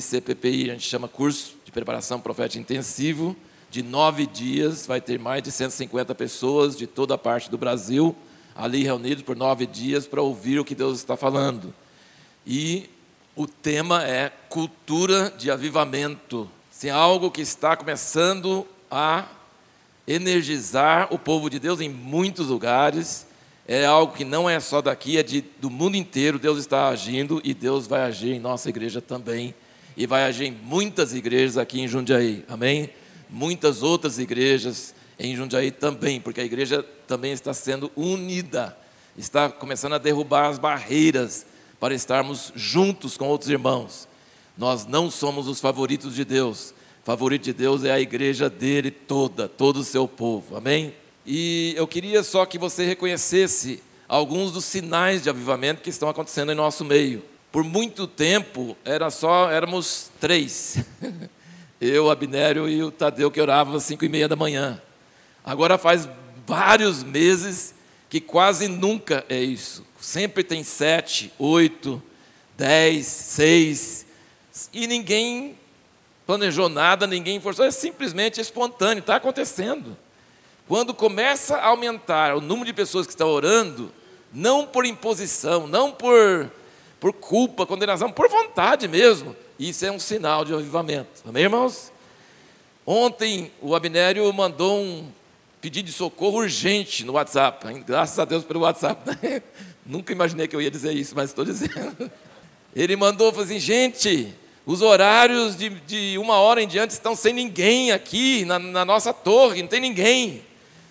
CPPI, a gente chama Curso de Preparação Profética Intensivo, de 9 dias, vai ter mais de 150 pessoas de toda a parte do Brasil, ali reunidos por 9 dias para ouvir o que Deus está falando. E o tema é cultura de avivamento. Se é algo que está começando a energizar o povo de Deus em muitos lugares, é algo que não é só daqui, é do mundo inteiro. Deus está agindo e Deus vai agir em nossa igreja também. E vai agir em muitas igrejas aqui em Jundiaí, amém? Muitas outras igrejas em Jundiaí também, porque a igreja também está sendo unida, está começando a derrubar as barreiras para estarmos juntos com outros irmãos. Nós não somos os favoritos de Deus. O favorito de Deus é a igreja dele toda, todo o seu povo, amém? E eu queria só que você reconhecesse alguns dos sinais de avivamento que estão acontecendo em nosso meio. Por muito tempo, éramos 3. Eu, Abnério e o Tadeu, que orava às 5h30 da manhã. Agora faz vários meses que quase nunca é isso. Sempre tem 7, 8, 10, 6. E ninguém planejou nada, ninguém forçou. É simplesmente espontâneo, está acontecendo. Quando começa a aumentar o número de pessoas que estão orando, não por imposição, não por culpa, condenação, por vontade mesmo. Isso é um sinal de avivamento. Amém, irmãos? Ontem o Abnério mandou um pedido de socorro urgente no WhatsApp. Graças a Deus pelo WhatsApp. Né? Nunca imaginei que eu ia dizer isso, mas estou dizendo. Ele mandou, falou assim, gente, os horários de 1h em diante estão sem ninguém aqui na nossa torre, não tem ninguém.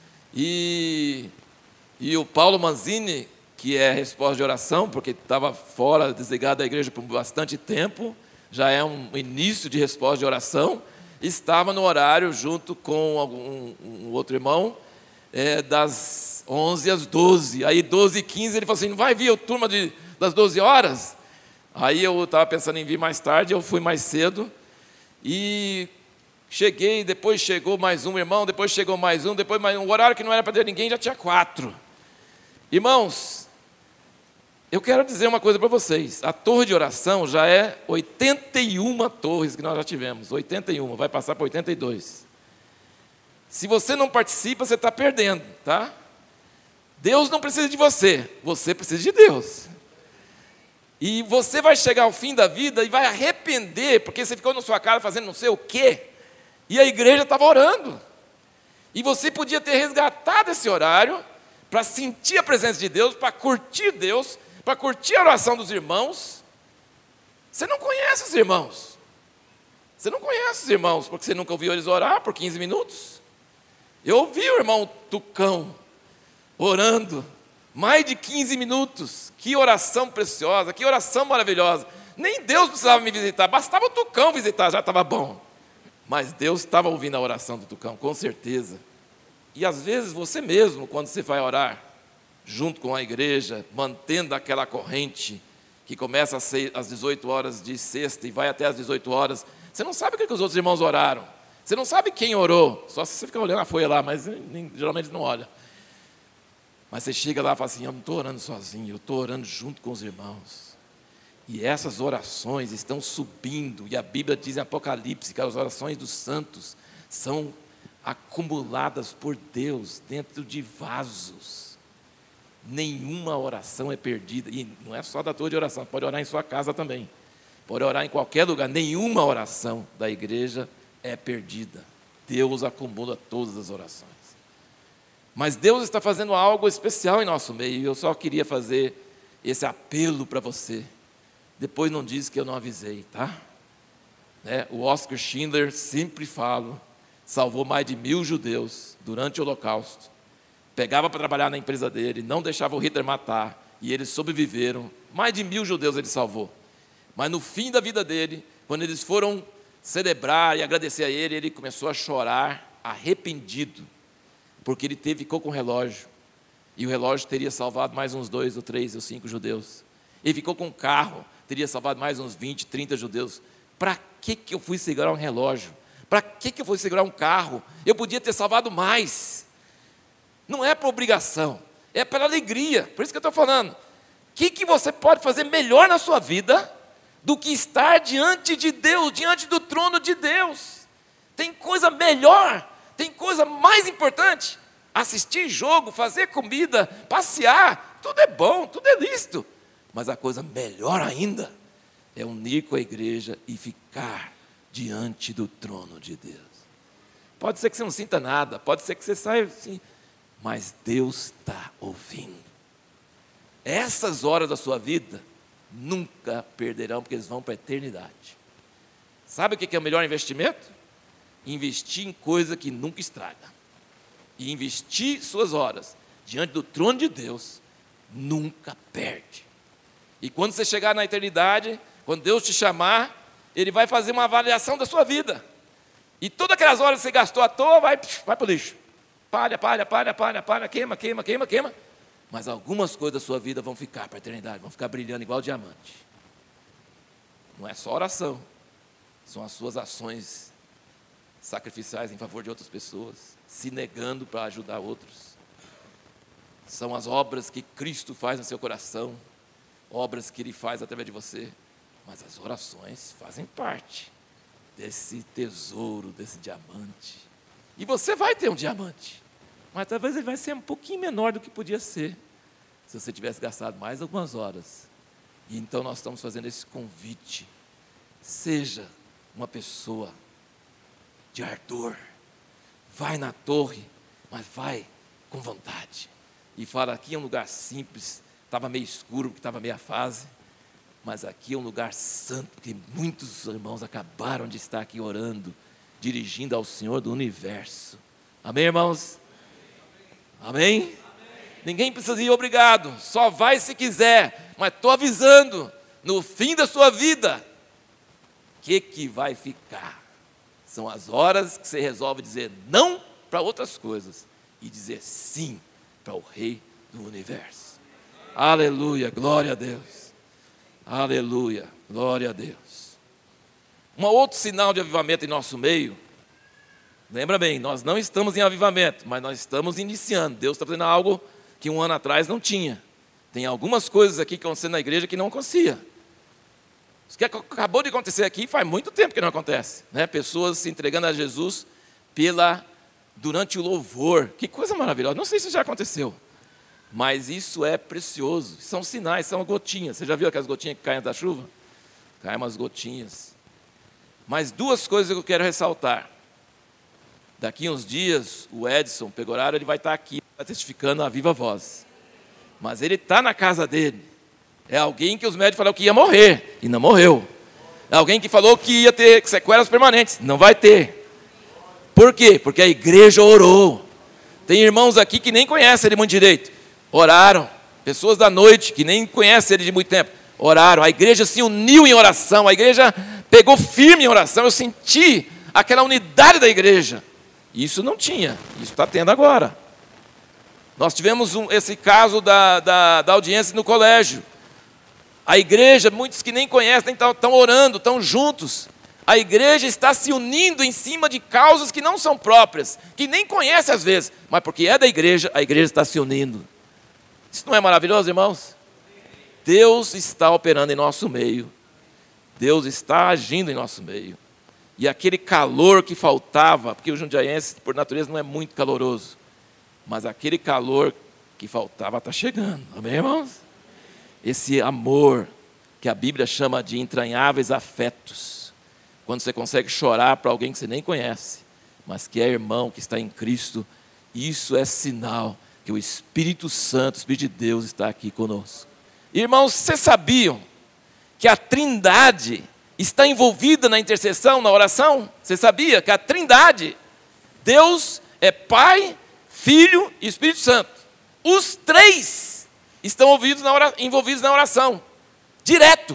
E o Paulo Manzini, que é resposta de oração, porque estava fora, desligado da igreja por bastante tempo, já é um início de resposta de oração, estava no horário junto com um outro irmão, das 11 às 12. Aí 12h15 ele falou assim, não vai vir a turma das 12 horas? Aí eu estava pensando em vir mais tarde, eu fui mais cedo, e cheguei, depois chegou mais um irmão, depois chegou mais um, depois mais um, o horário que não era para ter ninguém já tinha 4. Irmãos, eu quero dizer uma coisa para vocês, a torre de oração já é 81 torres que nós já tivemos, 81, vai passar para 82. Se você não participa, você está perdendo, tá? Deus não precisa de você, você precisa de Deus. E você vai chegar ao fim da vida e vai arrepender, porque você ficou na sua casa fazendo não sei o quê, e a igreja estava orando. E você podia ter resgatado esse horário para sentir a presença de Deus, para curtir Deus, para curtir a oração dos irmãos. Você não conhece os irmãos. Você não conhece os irmãos, porque você nunca ouviu eles orar por 15 minutos. Eu ouvi o irmão Tucão orando mais de 15 minutos. Que oração preciosa, que oração maravilhosa. Nem Deus precisava me visitar, bastava o Tucão visitar, já estava bom. Mas Deus estava ouvindo a oração do Tucão, com certeza. E às vezes você mesmo, quando você vai orar, junto com a igreja, mantendo aquela corrente que começa às 18 horas de sexta e vai até às 18 horas, você não sabe o que os outros irmãos oraram. Você não sabe quem orou, só se você ficar olhando a folha lá, mas geralmente não olha. Mas você chega lá e fala assim, eu não estou orando sozinho, eu estou orando junto com os irmãos. E essas orações estão subindo, e a Bíblia diz em Apocalipse que as orações dos santos são acumuladas por Deus dentro de vasos. Nenhuma oração é perdida, e não é só da torre de oração, pode orar em sua casa também, pode orar em qualquer lugar, nenhuma oração da igreja é perdida. Deus acumula todas as orações. Mas Deus está fazendo algo especial em nosso meio, e eu só queria fazer esse apelo para você. Depois não diz que eu não avisei, tá? O Oscar Schindler, sempre falo, salvou mais de 1000 judeus durante o Holocausto. Pegava para trabalhar na empresa dele, não deixava o Hitler matar, e eles sobreviveram. Mais de 1000 judeus ele salvou. Mas no fim da vida dele, quando eles foram celebrar e agradecer a ele, ele começou a chorar, arrependido, porque ele ficou com o relógio, e o relógio teria salvado mais uns 2 ou 3 ou 5 judeus. Ele ficou com um carro, teria salvado mais uns 20, 30 judeus. Para que eu fui segurar um relógio? Para que eu fui segurar um carro? Eu podia ter salvado mais. Não é por obrigação, é pela alegria. Por isso que eu estou falando. O que você pode fazer melhor na sua vida do que estar diante de Deus, diante do trono de Deus. Tem coisa melhor, tem coisa mais importante. Assistir jogo, fazer comida, passear, tudo é bom, tudo é lícito. Mas a coisa melhor ainda é unir com a igreja e ficar diante do trono de Deus. Pode ser que você não sinta nada, pode ser que você saia assim, mas Deus está ouvindo. Essas horas da sua vida nunca perderão, porque eles vão para a eternidade. Sabe o que é o melhor investimento? Investir em coisa que nunca estraga. E investir suas horas diante do trono de Deus nunca perde. E quando você chegar na eternidade, quando Deus te chamar, Ele vai fazer uma avaliação da sua vida. E todas aquelas horas que você gastou à toa, vai para o lixo. Palha, queima. Mas algumas coisas da sua vida vão ficar para a eternidade, vão ficar brilhando igual diamante. Não é só oração, são as suas ações sacrificiais em favor de outras pessoas, se negando para ajudar outros. São as obras que Cristo faz no seu coração, obras que Ele faz através de você. Mas as orações fazem parte desse tesouro, desse diamante. E você vai ter um diamante, mas talvez ele vai ser um pouquinho menor do que podia ser, se você tivesse gastado mais algumas horas. E então nós estamos fazendo esse convite. Seja uma pessoa de ardor. Vai na torre, mas vai com vontade. E fala, aqui é um lugar simples, estava meio escuro, porque estava meia fase, mas aqui é um lugar santo, porque muitos irmãos acabaram de estar aqui orando, dirigindo ao Senhor do universo. Amém, irmãos? Amém? Amém? Ninguém precisa ir obrigado, só vai se quiser, mas estou avisando, no fim da sua vida, o que vai ficar? São as horas que você resolve dizer não para outras coisas e dizer sim para o Rei do Universo. Aleluia, glória a Deus. Aleluia, glória a Deus. Um outro sinal de avivamento em nosso meio, lembra bem, nós não estamos em avivamento, mas nós estamos iniciando. Deus está fazendo algo que um ano atrás não tinha. Tem algumas coisas aqui que acontecem na igreja que não acontecia. Isso que acabou de acontecer aqui faz muito tempo que não acontece, né? Pessoas se entregando a Jesus durante o louvor. Que coisa maravilhosa. Não sei se já aconteceu, mas isso é precioso. São sinais, são gotinhas. Você já viu aquelas gotinhas que caem da chuva? Caem umas gotinhas. Mas duas coisas que eu quero ressaltar. Daqui uns dias, o Edson Pegoraro, ele vai estar aqui testificando a viva voz. Mas ele está na casa dele. É alguém que os médicos falaram que ia morrer, e não morreu. É alguém que falou que ia ter sequelas permanentes, não vai ter. Por quê? Porque a igreja orou. Tem irmãos aqui que nem conhecem ele muito direito. Oraram. Pessoas da noite que nem conhecem ele de muito tempo. Oraram. A igreja se uniu em oração. A igreja pegou firme em oração. Eu senti aquela unidade da igreja. Isso não tinha. Isso está tendo agora. Nós tivemos esse caso da audiência no colégio. A igreja, muitos que nem conhecem, estão orando, estão juntos. A igreja está se unindo em cima de causas que não são próprias, que nem conhece às vezes, mas porque é da igreja, a igreja está se unindo. Isso não é maravilhoso, irmãos? Deus está operando em nosso meio. Deus está agindo em nosso meio. E aquele calor que faltava, porque o jundiaense, por natureza, não é muito caloroso, mas aquele calor que faltava está chegando. Amém, irmãos? Esse amor que a Bíblia chama de entranháveis afetos. Quando você consegue chorar para alguém que você nem conhece, mas que é irmão, que está em Cristo, isso é sinal que o Espírito Santo, o Espírito de Deus está aqui conosco. Irmãos, vocês sabiam que a Trindade está envolvida na intercessão, na oração? Você sabia que a Trindade, Deus é Pai, Filho e Espírito Santo. Os três estão envolvidos na oração. Direto.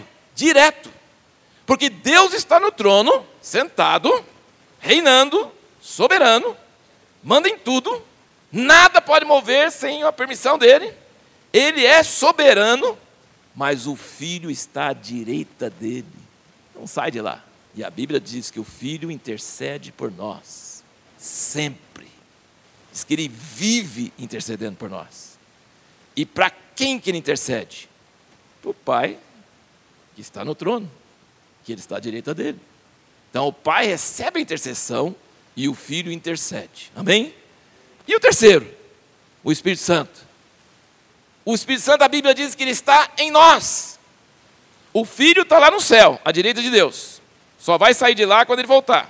Porque Deus está no trono, sentado, reinando, soberano, manda em tudo, nada pode mover sem a permissão dele. Ele é soberano, mas o Filho está à direita dele. Não sai de lá. E a Bíblia diz que o Filho intercede por nós, sempre. Diz que ele vive intercedendo por nós. E para quem que ele intercede? Para o Pai que está no trono. que ele está à direita dele. Então o Pai recebe a intercessão e o Filho intercede. Amém? E o terceiro, o Espírito Santo. O Espírito Santo, a Bíblia diz que ele está em nós. O Filho está lá no céu, à direita de Deus. Só vai sair de lá quando ele voltar.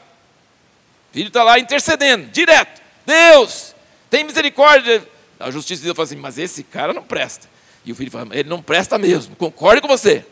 O Filho está lá intercedendo, direto. Deus, tem misericórdia. A justiça de Deus fala assim, mas esse cara não presta. E o Filho fala, ele não presta mesmo, concordo com você.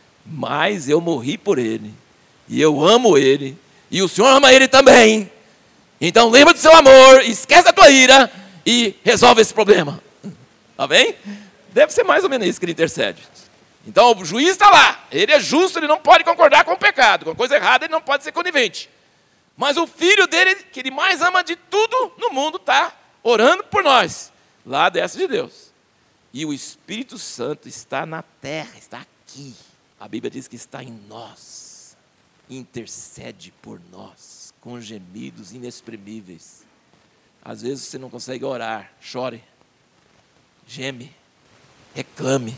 Mas eu morri por ele. E eu amo ele. E o Senhor ama ele também. Então lembra do seu amor, esquece da tua ira e resolve esse problema. Amém? Deve ser mais ou menos isso que ele intercede. Então o juiz está lá, ele é justo, ele não pode concordar com o pecado, com a coisa errada ele não pode ser conivente. Mas o Filho dele, que ele mais ama de tudo no mundo, está orando por nós, lá desce de Deus. E o Espírito Santo está na terra, está aqui. A Bíblia diz que está em nós, intercede por nós, com gemidos inexprimíveis. Às vezes você não consegue orar, chore, geme, reclame.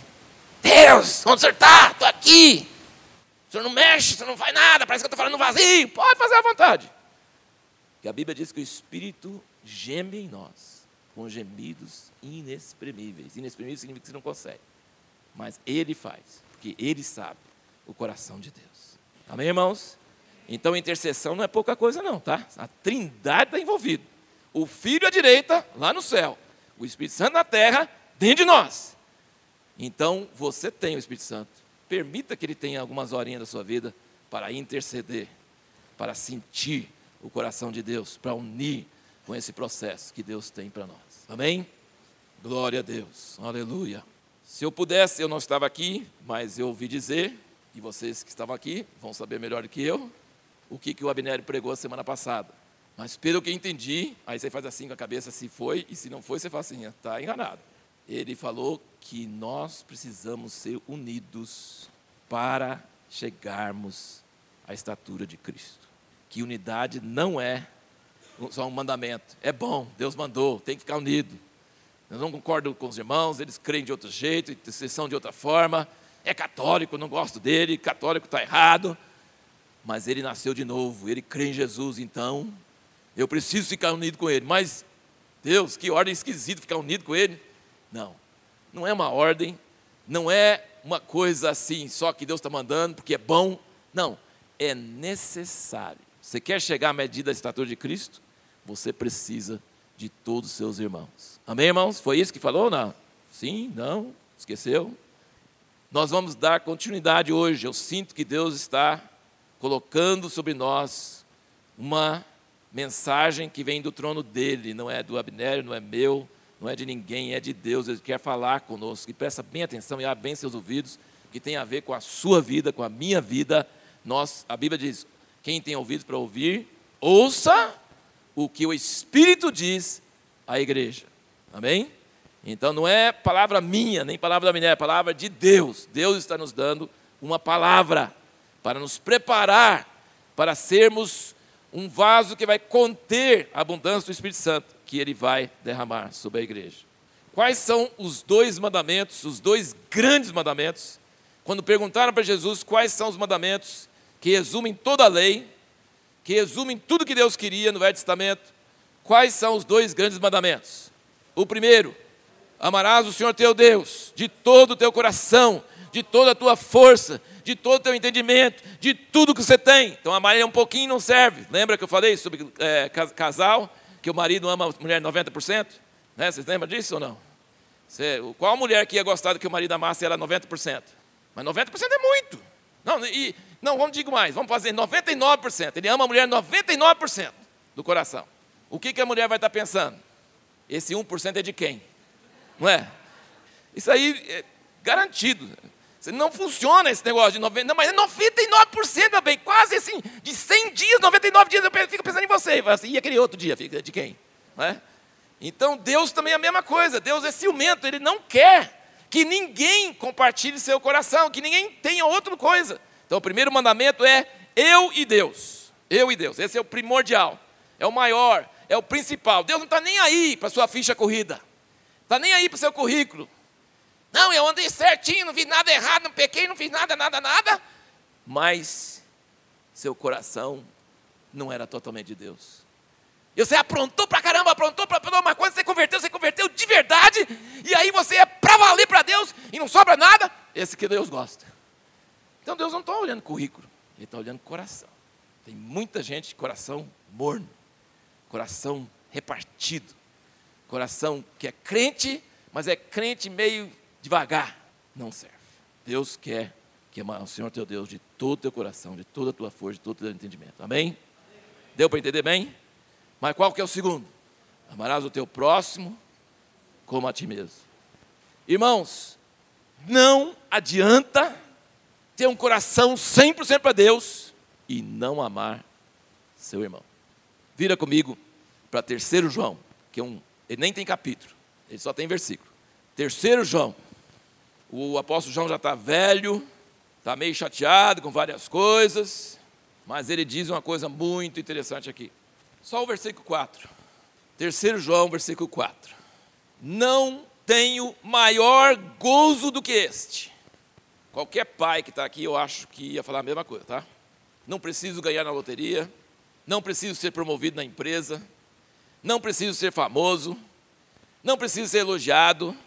Deus, onde o senhor está? Estou aqui. O senhor não mexe, o senhor não faz nada, parece que eu estou falando vazio. Pode fazer à vontade. Porque a Bíblia diz que o Espírito geme em nós, com gemidos inexprimíveis. Inexprimíveis significa que você não consegue. Mas Ele faz, porque Ele sabe o coração de Deus. Amém, irmãos? Então a intercessão não é pouca coisa não, tá? A Trindade está envolvida. O Filho à direita, lá no céu. O Espírito Santo na terra, dentro de nós. Então, você tem o Espírito Santo. Permita que ele tenha algumas horinhas da sua vida para interceder, para sentir o coração de Deus, para unir com esse processo que Deus tem para nós. Amém? Glória a Deus. Aleluia. Se eu pudesse, eu não estava aqui, mas eu ouvi dizer, e vocês que estavam aqui vão saber melhor do que eu, o que o Abnério pregou a semana passada. Mas pelo que entendi, aí você faz assim com a cabeça, se foi, e se não foi, você fala assim, está enganado. Ele falou que nós precisamos ser unidos para chegarmos à estatura de Cristo. Que unidade não é só um mandamento. É bom, Deus mandou, tem que ficar unido. Eu não concordo com os irmãos, eles creem de outro jeito, intercessão de outra forma. É católico, não gosto dele, católico está errado. Mas ele nasceu de novo, ele crê em Jesus, então eu preciso ficar unido com ele. Mas, Deus, que ordem esquisita ficar unido com ele. Não é uma ordem, não é uma coisa assim, só que Deus está mandando, porque é bom. Não, é necessário. Você quer chegar à medida da estatura de Cristo? Você precisa de todos os seus irmãos. Amém, irmãos? Foi isso que falou ou não? Sim, não, esqueceu? Nós vamos dar continuidade hoje. Eu sinto que Deus está colocando sobre nós uma mensagem que vem do trono dele, não é do Abnério, não é meu, não é de ninguém, é de Deus. Ele quer falar conosco. E presta bem atenção e abre bem seus ouvidos, que tem a ver com a sua vida, com a minha vida. A Bíblia diz, quem tem ouvidos para ouvir, ouça o que o Espírito diz à igreja. Amém? Então não é palavra minha, nem palavra da mulher, é palavra de Deus. Deus está nos dando uma palavra para nos preparar para sermos um vaso que vai conter a abundância do Espírito Santo, que Ele vai derramar sobre a igreja. Quais são os dois mandamentos, os dois grandes mandamentos? Quando perguntaram para Jesus quais são os mandamentos que resumem toda a lei, que resumem tudo que Deus queria no Velho Testamento, quais são os dois grandes mandamentos? O primeiro, amarás o Senhor teu Deus de todo o teu coração, de toda a tua força, de todo o teu entendimento, de tudo que você tem. Então amar ele um pouquinho não serve. Lembra que eu falei sobre casal, que o marido ama a mulher 90%? Né? Vocês lembram disso ou não? Qual mulher que ia gostar do que o marido amasse ela 90%? Mas 90% é muito. Não, vamos digo mais, vamos fazer 99%. Ele ama a mulher 99% do coração. O que a mulher vai estar pensando? Esse 1% é de quem? Não é? Isso aí é garantido. Não funciona esse negócio de 90%, não, mas é 99%, meu bem, quase assim, de 100 dias, 99 dias, eu fico pensando em você. Assim, e aquele outro dia, fica de quem? Não é? Então Deus também é a mesma coisa, Deus é ciumento, Ele não quer que ninguém compartilhe seu coração, que ninguém tenha outra coisa. Então o primeiro mandamento é eu e Deus, esse é o primordial, é o maior, é o principal. Deus não está nem aí para a sua ficha corrida, está nem aí para o seu currículo. Não, eu andei certinho, não fiz nada errado, não pequei, não fiz nada. Mas seu coração não era totalmente de Deus. E você aprontou pra caramba, aprontou pra uma coisa, você converteu de verdade, e aí você é pra valer pra Deus, e não sobra nada, esse que Deus gosta. Então Deus não está olhando currículo, Ele está olhando coração. Tem muita gente de coração morno, coração repartido, coração que é crente, mas é crente meio devagar, não serve. Deus quer que amar o Senhor teu Deus de todo o teu coração, de toda a tua força, de todo o teu entendimento. Amém? Deu para entender bem? Mas qual que é o segundo? Amarás o teu próximo como a ti mesmo. Irmãos, não adianta ter um coração 100% para Deus e não amar seu irmão. Vira comigo para 3 João, que ele nem tem capítulo, ele só tem versículo. 3 João, o apóstolo João já está velho, está meio chateado com várias coisas, mas ele diz uma coisa muito interessante aqui. Só o versículo 4. 3 João, versículo 4. Não tenho maior gozo do que este. Qualquer pai que está aqui, eu acho que ia falar a mesma coisa, tá? Não preciso ganhar na loteria, não preciso ser promovido na empresa, não preciso ser famoso, não preciso ser elogiado,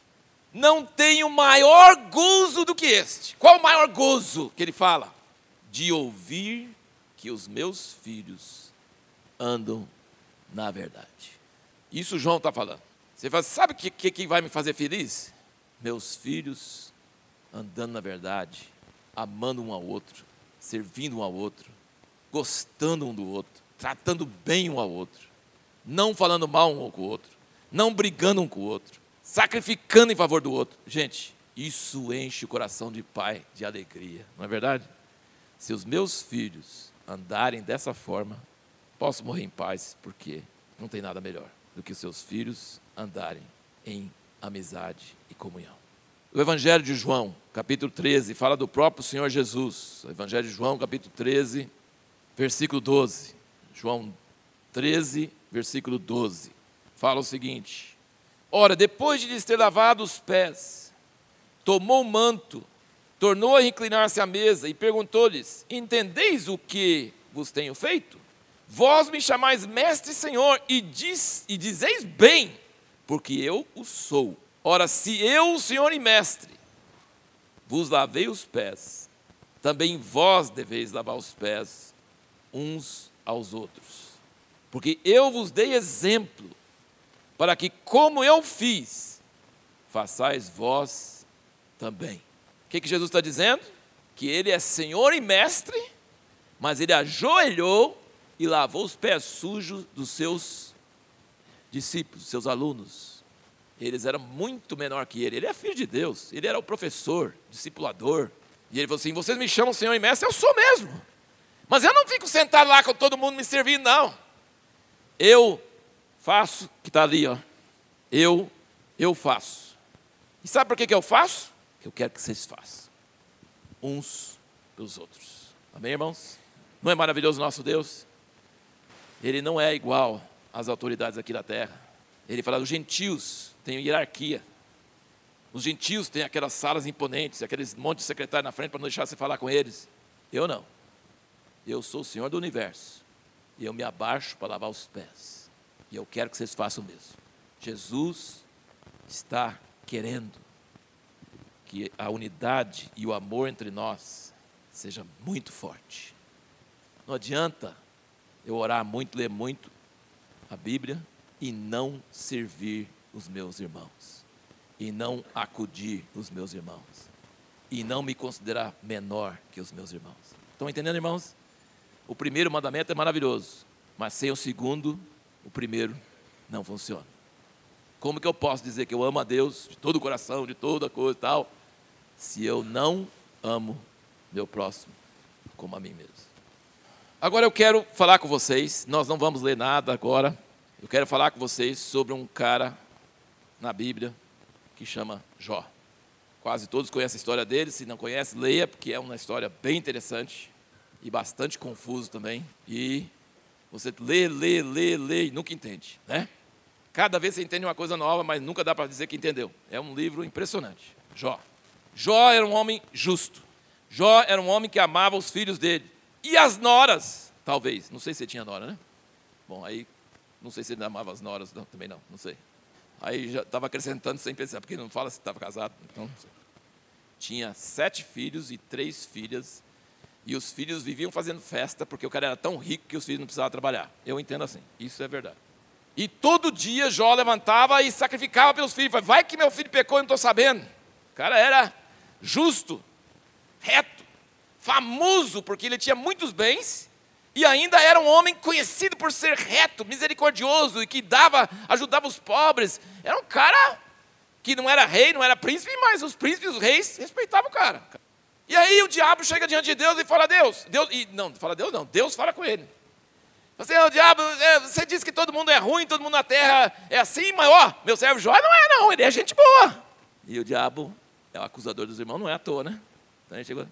não tenho maior gozo do que este. Qual o maior gozo que ele fala? De ouvir que os meus filhos andam na verdade. Isso João está falando. Você fala, sabe o que vai me fazer feliz? Meus filhos andando na verdade, amando um ao outro, servindo um ao outro, gostando um do outro, tratando bem um ao outro, não falando mal um com o outro, não brigando um com o outro, sacrificando em favor do outro. Gente, isso enche o coração de pai de alegria, não é verdade? Se os meus filhos andarem dessa forma, posso morrer em paz, porque não tem nada melhor do que os seus filhos andarem em amizade e comunhão. O Evangelho de João, capítulo 13, fala do próprio Senhor Jesus. O Evangelho de João, capítulo 13, versículo 12. João 13, versículo 12. Fala o seguinte: ora, depois de lhes ter lavado os pés, tomou o manto, tornou a inclinar-se à mesa e perguntou-lhes: entendeis o que vos tenho feito? Vós me chamais mestre e senhor, e dizeis bem, porque eu o sou. Ora, se eu, o senhor e mestre, vos lavei os pés, também vós deveis lavar os pés uns aos outros. Porque eu vos dei exemplo, para que, como eu fiz, façais vós também. O que Jesus está dizendo? Que ele é senhor e mestre, mas ele ajoelhou e lavou os pés sujos dos seus discípulos, dos seus alunos. Eles eram muito menor que ele. Ele é filho de Deus, ele era o professor, discipulador. E ele falou assim: vocês me chamam Senhor e Mestre, eu sou mesmo. Mas eu não fico sentado lá com todo mundo me servindo, não. Eu faço, que está ali, ó. Eu faço. E sabe por que eu faço? Que eu quero que vocês façam. Uns pelos outros. Amém, irmãos? Não é maravilhoso o nosso Deus? Ele não é igual às autoridades aqui da terra. Ele fala, os gentios têm hierarquia. Os gentios têm aquelas salas imponentes, aqueles monte de secretário na frente para não deixar você falar com eles. Eu não. Eu sou o Senhor do universo. E eu me abaixo para lavar os pés. E eu quero que vocês façam o mesmo. Jesus está querendo que a unidade e o amor entre nós seja muito forte. Não adianta eu orar muito, ler muito a Bíblia e não servir os meus irmãos, e não acudir os meus irmãos, e não me considerar menor que os meus irmãos. Estão entendendo, irmãos? O primeiro mandamento é maravilhoso, mas sem o segundo, o primeiro não funciona. Como que eu posso dizer que eu amo a Deus de todo o coração, de toda coisa e tal, se eu não amo meu próximo como a mim mesmo? Agora eu quero falar com vocês, nós não vamos ler nada agora, eu quero falar com vocês sobre um cara na Bíblia que chama Jó. Quase todos conhecem a história dele, se não conhece, leia, porque é uma história bem interessante e bastante confuso também. E você lê e nunca entende, né? Cada vez você entende uma coisa nova, mas nunca dá para dizer que entendeu. É um livro impressionante. Jó. Jó era um homem justo. Jó era um homem que amava os filhos dele. E as noras, talvez, não sei se ele tinha nora, né? Bom, aí, não sei se ele amava as noras, não, também não sei. Aí já estava acrescentando sem pensar, porque não fala se estava casado, então não sei. Tinha 7 filhos e 3 filhas, e os filhos viviam fazendo festa, porque o cara era tão rico que os filhos não precisavam trabalhar. Eu entendo assim, isso é verdade. E todo dia Jó levantava e sacrificava pelos filhos. Falei, vai que meu filho pecou e não estou sabendo. O cara era justo, reto, famoso, porque ele tinha muitos bens, e ainda era um homem conhecido por ser reto, misericordioso, e que ajudava os pobres. Era um cara que não era rei, não era príncipe, mas os príncipes e os reis respeitavam o cara. E aí o diabo chega diante de Deus e fala a Deus. Deus fala com ele. Você, diabo, você diz que todo mundo é ruim, todo mundo na terra é assim, mas meu servo Jó não, ele é gente boa. E o diabo é o acusador dos irmãos, não é à toa, né? Então ele chegou,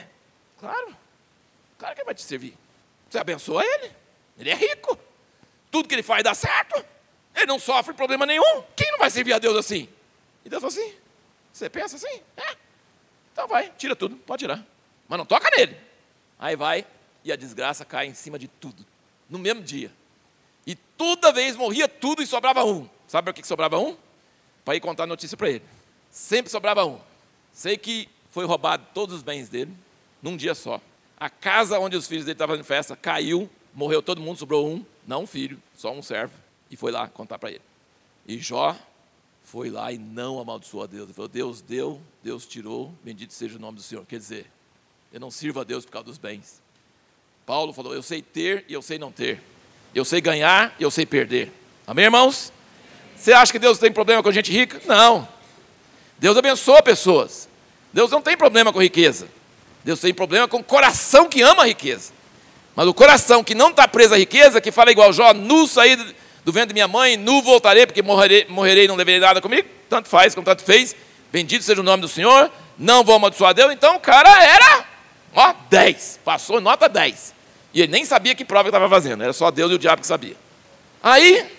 claro que ele vai te servir. Você abençoa ele é rico. Tudo que ele faz dá certo. Ele não sofre problema nenhum. Quem não vai servir a Deus assim? E Deus falou assim, você pensa assim? Então vai, tira tudo, pode tirar. Mas não toca nele. Aí vai, e a desgraça cai em cima de tudo. No mesmo dia. E toda vez morria tudo e sobrava um. Sabe por que sobrava um? Para ir contar a notícia para ele. Sempre sobrava um. Sei que foi roubado todos os bens dele, num dia só. A casa onde os filhos dele estavam fazendo festa caiu, morreu todo mundo, sobrou um, não um filho, só um servo. E foi lá contar para ele. E Jó foi lá e não amaldiçoou a Deus. Ele falou, Deus deu, Deus tirou, bendito seja o nome do Senhor. Quer dizer, eu não sirvo a Deus por causa dos bens. Paulo falou, eu sei ter e eu sei não ter. Eu sei ganhar e eu sei perder. Amém, irmãos? Você acha que Deus tem problema com gente rica? Não. Deus abençoa pessoas. Deus não tem problema com riqueza. Deus tem problema com o coração que ama a riqueza. Mas o coração que não está preso à riqueza, que fala igual Jó, nu saí do ventre de minha mãe, nu voltarei, porque morrerei e não levarei nada comigo. Tanto faz como tanto fez. Bendito seja o nome do Senhor. Não vou amaldiçoar Deus. Então o cara era, 10. Passou nota 10. E ele nem sabia que prova ele estava fazendo. Era só Deus e o diabo que sabia. Aí,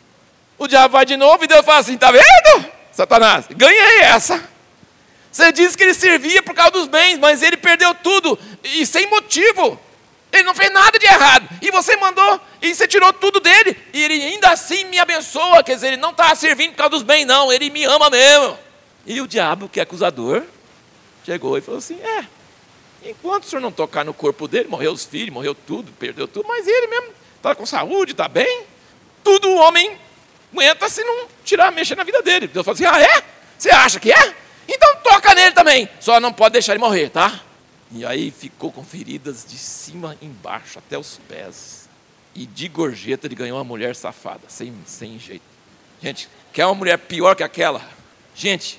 o diabo vai de novo e Deus fala assim, tá vendo, Satanás? Ganhei essa. Você disse que ele servia por causa dos bens, mas ele perdeu tudo, e sem motivo. Ele não fez nada de errado. E você mandou, e você tirou tudo dele, e ele ainda assim me abençoa. Quer dizer, ele não está servindo por causa dos bens, não. Ele me ama mesmo. E o diabo, que é acusador, chegou e falou assim, enquanto o senhor não tocar no corpo dele, morreu os filhos, morreu tudo, perdeu tudo, mas ele mesmo está com saúde, está bem. Tudo o homem aguenta se não mexer na vida dele. Deus falou assim, Você acha que é? Então toca nele também. Só não pode deixar ele morrer, tá? E aí ficou com feridas de cima embaixo, até os pés. E de gorjeta ele ganhou uma mulher safada, sem jeito. Gente, quer uma mulher pior que aquela? Gente,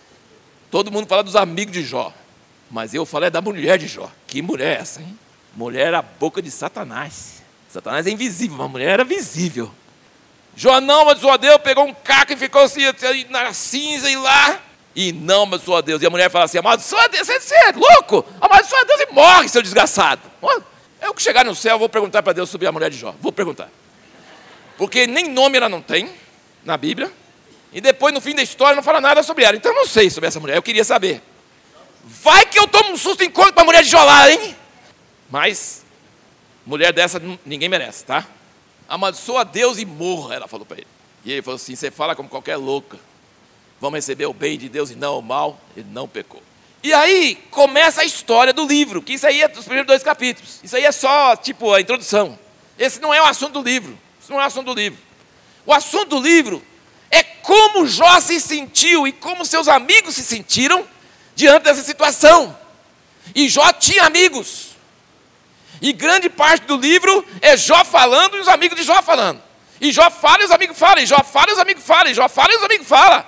todo mundo fala dos amigos de Jó. Mas eu falei da mulher de Jó. Que mulher é essa, hein? Mulher era a boca de Satanás. Satanás é invisível, mas a mulher era visível. Jó não amaldiçoou a Deus, pegou um caco e ficou assim, na cinza e lá. E não amaldiçoou a Deus. E a mulher fala assim, amaldiçoa a Deus, você é louco? Amaldiçoa a Deus e morre, seu desgraçado. Eu que chegar no céu, vou perguntar para Deus sobre a mulher de Jó. Vou perguntar. Porque nem nome ela não tem, na Bíblia. E depois, no fim da história, não fala nada sobre ela. Então eu não sei sobre essa mulher, eu queria saber. Vai que eu tomo um susto em conta para a mulher de Jó lá, hein? Mas, mulher dessa ninguém merece, tá? Amaldiçoa a Deus e morra, ela falou para ele. E ele falou assim, você fala como qualquer louca. Vamos receber o bem de Deus e não o mal. Ele não pecou. E aí, começa a história do livro, que isso aí é dos primeiros 2 capítulos. Isso aí é só, tipo, a introdução. Esse não é o assunto do livro. Isso não é o assunto do livro. O assunto do livro é como Jó se sentiu e como seus amigos se sentiram diante dessa situação. E Jó tinha amigos. E grande parte do livro é Jó falando e os amigos de Jó falando. E Jó fala e os amigos falam. E Jó fala e os amigos falam. E Jó fala e os amigos falam.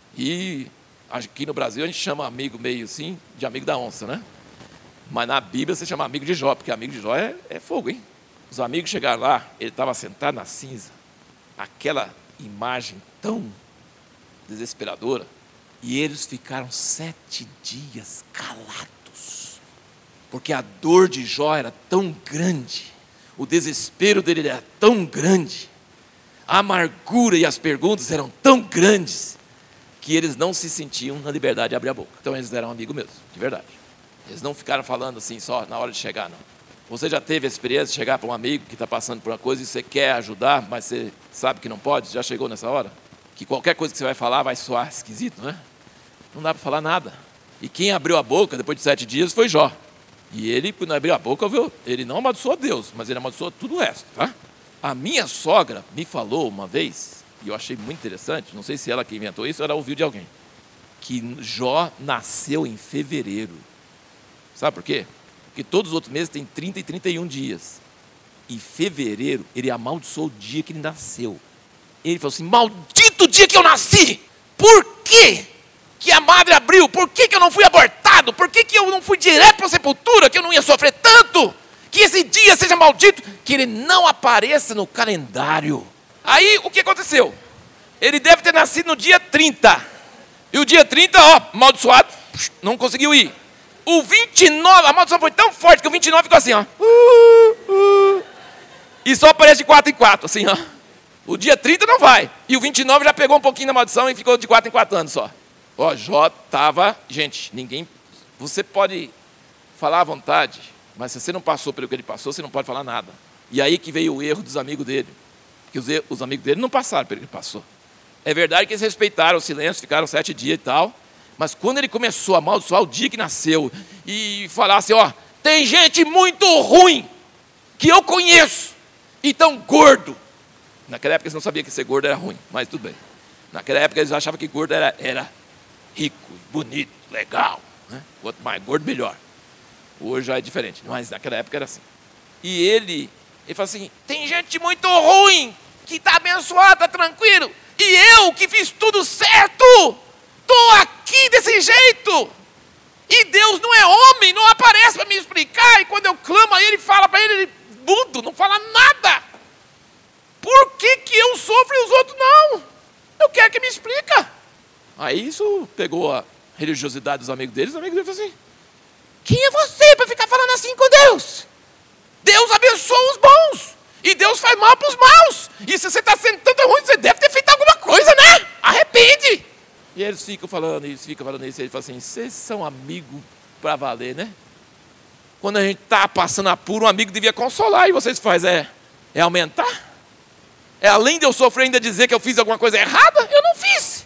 E aqui no Brasil a gente chama amigo meio assim, de amigo da onça, né? Mas na Bíblia você chama amigo de Jó, porque amigo de Jó é fogo, hein? Os amigos chegaram lá, ele estava sentado na cinza. Aquela imagem tão desesperadora. E eles ficaram 7 dias calados. Porque a dor de Jó era tão grande. O desespero dele era tão grande. A amargura e as perguntas eram tão grandes. Que eles não se sentiam na liberdade de abrir a boca. Então eles eram amigos mesmo, de verdade. Eles não ficaram falando assim só na hora de chegar, não. Você já teve a experiência de chegar para um amigo que está passando por uma coisa e você quer ajudar, mas você sabe que não pode? Já chegou nessa hora? Que qualquer coisa que você vai falar vai soar esquisito, né? Não dá para falar nada. E quem abriu a boca depois de 7 dias foi Jó. E ele, quando abriu a boca, ele não amaldiçoou Deus, mas ele amaldiçoou tudo o resto, tá? A minha sogra me falou uma vez, e eu achei muito interessante, não sei se ela que inventou isso ou ela ouviu de alguém, que Jó nasceu em fevereiro. Sabe por quê? Porque todos os outros meses têm 30 e 31 dias. Em fevereiro, ele amaldiçoou o dia que ele nasceu. Ele falou assim: maldito dia que eu nasci! Por quê que a madre abriu? Por que eu não fui abortado? Por que eu não fui direto para a sepultura? Que eu não ia sofrer tanto? Que esse dia seja maldito? Que ele não apareça no calendário. Aí, o que aconteceu? Ele deve ter nascido no dia 30. E o dia 30, amaldiçoado, não conseguiu ir. O 29, a maldição foi tão forte que o 29 ficou assim, ó. E só aparece de 4 em 4, assim, ó. O dia 30 não vai. E o 29 já pegou um pouquinho da maldição e ficou de 4 em 4 anos só. Jó estava... Gente, ninguém... Você pode falar à vontade, mas se você não passou pelo que ele passou, você não pode falar nada. E aí que veio o erro dos amigos dele. Porque os amigos dele não passaram pelo que ele passou. É verdade que eles respeitaram o silêncio, ficaram 7 dias e tal. Mas quando ele começou a amaldiçoar o dia que nasceu e falar assim, tem gente muito ruim que eu conheço e tão gordo. Naquela época eles não sabiam que ser gordo era ruim, mas tudo bem. Naquela época eles achavam que gordo era rico, bonito, legal, né? Quanto mais gordo, melhor. Hoje já é diferente, mas naquela época era assim. E ele falou assim, tem gente muito ruim que está abençoada, está tranquilo. E eu que fiz tudo certo, estou aqui desse jeito. E Deus não é homem, não aparece para me explicar. E quando eu clamo a ele, fala para ele mudo, não fala nada. Por que eu sofro e os outros não? Eu quero que me explica. Aí isso pegou a religiosidade dos amigos deles. Os amigos deles falaram assim, quem é você para ficar falando assim com Deus? Deus abençoa os bons. E Deus faz mal para os maus. E se você está sendo tanto ruim, você deve ter feito alguma coisa, né? Arrepende. E eles ficam falando isso. E ele fala assim, vocês são amigos para valer, né? Quando a gente está passando apuro, um amigo devia consolar. E vocês fazem é aumentar? É além de eu sofrer ainda dizer que eu fiz alguma coisa errada? Eu não fiz.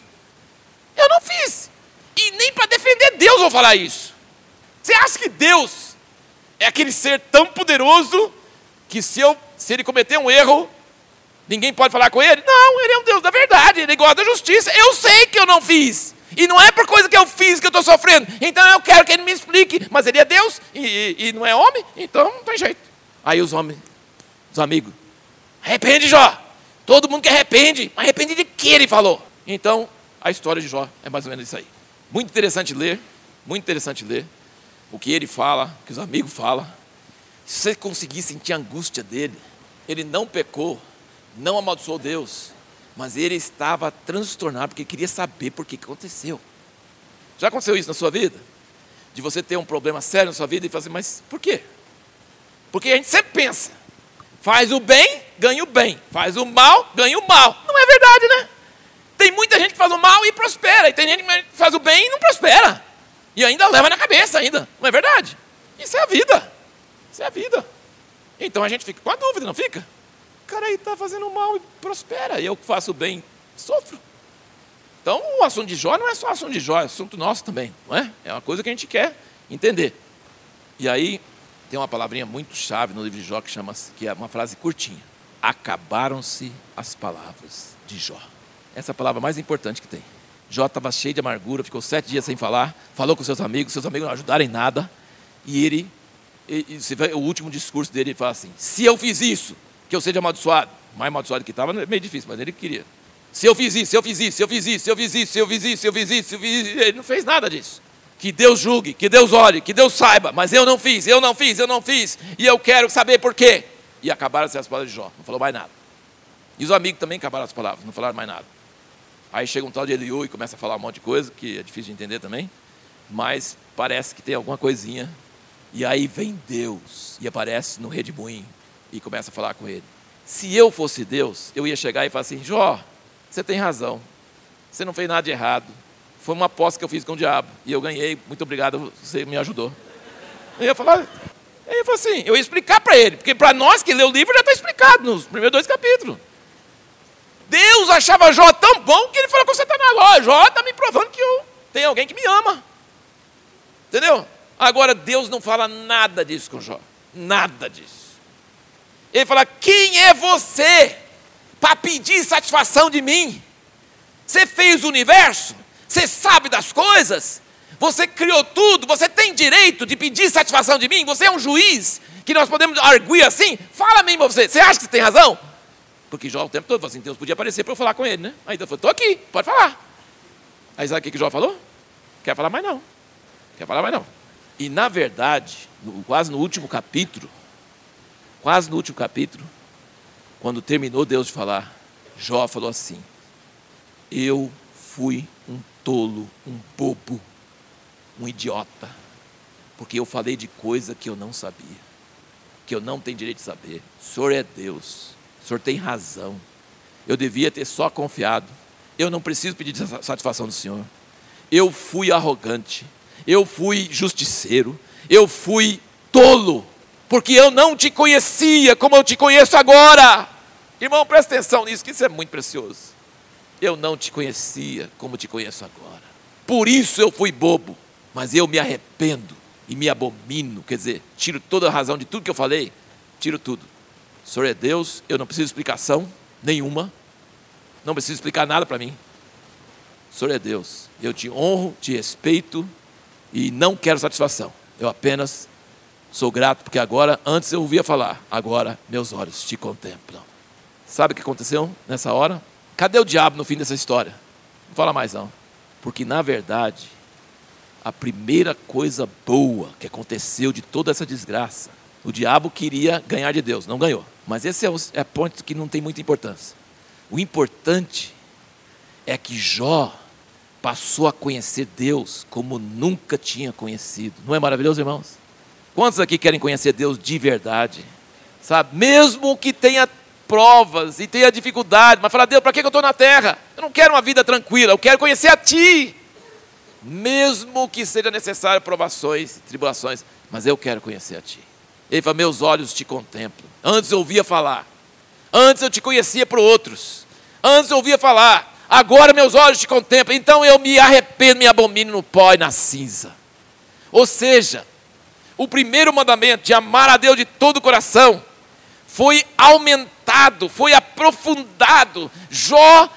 E nem para defender Deus eu vou falar isso. Você acha que Deus é aquele ser tão poderoso que se ele cometer um erro, ninguém pode falar com ele? Não, ele é um Deus da verdade, ele gosta da justiça. Eu sei que eu não fiz. E não é por coisa que eu fiz que eu estou sofrendo. Então eu quero que ele me explique. Mas ele é Deus e não é homem, então não tem jeito. Aí os amigos, arrepende, Jó. Todo mundo que arrepende. Mas arrepende de que ele falou? Então, a história de Jó é mais ou menos isso aí. Muito interessante ler o que ele fala, o que os amigos falam. Se você conseguir sentir a angústia dele, ele não pecou, não amaldiçoou Deus, mas ele estava transtornado porque queria saber por que aconteceu. Já aconteceu isso na sua vida? De você ter um problema sério na sua vida e falar assim, mas por quê? Porque a gente sempre pensa, faz o bem, ganha o bem, faz o mal, ganha o mal. Não é verdade, né? Tem muita gente que faz o mal e prospera, e tem gente que faz o bem e não prospera. E ainda leva na cabeça ainda, não é verdade? Isso é a vida. Então a gente fica com a dúvida, não fica? O cara aí está fazendo mal e prospera, e eu que faço o bem, sofro. Então o assunto de Jó não é só assunto de Jó, é assunto nosso também, não é? É uma coisa que a gente quer entender. E aí tem uma palavrinha muito chave no livro de Jó que é uma frase curtinha. Acabaram-se as palavras de Jó. Essa é a palavra mais importante que tem. Jó estava cheio de amargura, ficou 7 dias sem falar, falou com seus amigos não ajudaram em nada. E você vê o último discurso dele, ele fala assim, se eu fiz isso, que eu seja amaldiçoado. Mais amaldiçoado que estava, é meio difícil, mas ele queria. Se eu fiz isso, ele não fez nada disso. Que Deus julgue, que Deus olhe, que Deus saiba, mas eu não fiz, e eu quero saber por quê. E acabaram-se as palavras de Jó, não falou mais nada. E os amigos também acabaram as palavras, não falaram mais nada. Aí chega um tal de Eliú e começa a falar um monte de coisa, que é difícil de entender também, mas parece que tem alguma coisinha. E aí vem Deus e aparece no redemoinho e começa a falar com ele. Se eu fosse Deus, eu ia chegar e falar assim, Jó, você tem razão, você não fez nada de errado, foi uma aposta que eu fiz com o diabo, e eu ganhei, muito obrigado, você me ajudou. Eu ia falar, Aí ele falou assim, eu ia explicar para ele, porque para nós que lê o livro já está explicado nos primeiros 2 capítulos. Deus achava Jó tão bom que ele falou com Satanás, ó, Jó está me provando que tem alguém que me ama. Entendeu? Agora Deus não fala nada disso com Jó. Nada disso. Ele fala, quem é você para pedir satisfação de mim? Você fez o universo? Você sabe das coisas? Você criou tudo? Você tem direito de pedir satisfação de mim? Você é um juiz que nós podemos arguir assim? Fala mesmo você. Você acha que você tem razão? Porque Jó o tempo todo falou assim, Deus podia aparecer para eu falar com ele, né? Aí Deus falou, estou aqui, pode falar. Aí sabe o que Jó falou? Quer falar mais não. Quer falar mais não. E na verdade, quase no último capítulo, quando terminou Deus de falar, Jó falou assim, eu fui um tolo, um bobo, um idiota, porque eu falei de coisa que eu não sabia, que eu não tenho direito de saber. O Senhor é Deus, o Senhor tem razão, eu devia ter só confiado, eu não preciso pedir satisfação do Senhor. Eu fui arrogante, eu fui justiceiro, eu fui tolo, porque eu não te conhecia como eu te conheço agora. Irmão, presta atenção nisso, que isso é muito precioso. Eu não te conhecia como te conheço agora. Por isso eu fui bobo, mas eu me arrependo e me abomino, quer dizer, tiro toda a razão de tudo que eu falei, tiro tudo. O Senhor é Deus, eu não preciso de explicação nenhuma, não preciso explicar nada para mim. O Senhor é Deus, eu te honro, te respeito e não quero satisfação. Eu apenas sou grato, porque agora, antes eu ouvia falar, agora meus olhos te contemplam. Sabe o que aconteceu nessa hora? Cadê o diabo no fim dessa história? Não fala mais não. Porque na verdade, a primeira coisa boa que aconteceu de toda essa desgraça, o diabo queria ganhar de Deus, não ganhou. Mas esse é ponto que não tem muita importância. O importante é que Jó passou a conhecer Deus como nunca tinha conhecido. Não é maravilhoso, irmãos? Quantos aqui querem conhecer Deus de verdade? Sabe? Mesmo que tenha provas e tenha dificuldade, mas fala, Deus, para que eu estou na terra? Eu não quero uma vida tranquila, eu quero conhecer a Ti. Mesmo que seja necessário provações, tribulações, mas eu quero conhecer a Ti. Ele fala, meus olhos te contemplam. Antes eu ouvia falar, antes eu te conhecia por outros, antes eu ouvia falar, agora meus olhos te contemplam, então eu me arrependo, me abomino no pó e na cinza. Ou seja, o primeiro mandamento de amar a Deus de todo o coração foi aumentado, foi aprofundado. Jó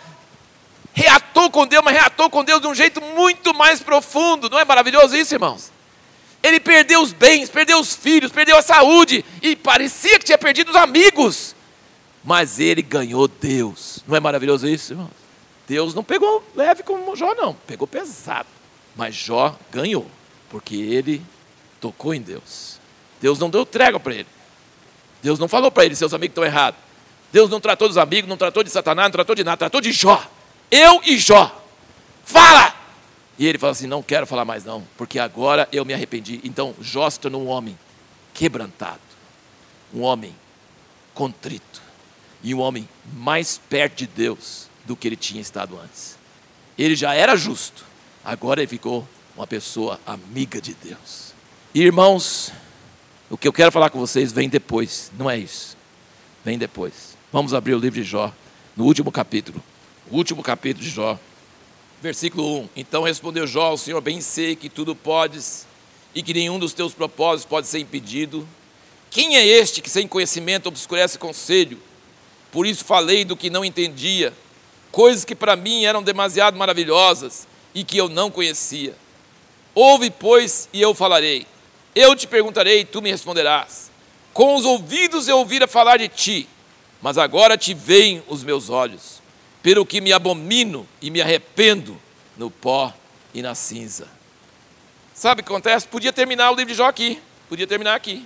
reatou com Deus, mas reatou com Deus de um jeito muito mais profundo. Não é maravilhoso isso, irmãos? Ele perdeu os bens, perdeu os filhos, perdeu a saúde e parecia que tinha perdido os amigos. Mas ele ganhou Deus. Não é maravilhoso isso, irmãos? Deus não pegou leve como Jó, não. Pegou pesado. Mas Jó ganhou, porque ele tocou em Deus. Deus não deu trégua para ele. Deus não falou para ele, seus amigos estão errados. Deus não tratou dos amigos, não tratou de Satanás, não tratou de nada, tratou de Jó. Eu e Jó. Fala! E ele falou assim, não quero falar mais não, porque agora eu me arrependi. Então Jó se tornou um homem quebrantado, um homem contrito, e um homem mais perto de Deus do que ele tinha estado antes. Ele já era justo, agora ele ficou uma pessoa amiga de Deus. E, irmãos, o que eu quero falar com vocês vem depois, não é isso, vem depois. Vamos abrir o livro de Jó, no último capítulo, o último capítulo de Jó, versículo 1. Então respondeu Jó ao Senhor, bem sei que tudo podes, e que nenhum dos teus propósitos pode ser impedido. Quem é este que sem conhecimento obscurece conselho? Por isso falei do que não entendia, coisas que para mim eram demasiado maravilhosas, e que eu não conhecia. Ouve, pois, e eu falarei. Eu te perguntarei, e tu me responderás. Com os ouvidos eu ouvira falar de ti, mas agora te veem os meus olhos, pelo que me abomino e me arrependo no pó e na cinza. Sabe o que acontece? Podia terminar o livro de Jó aqui, podia terminar aqui.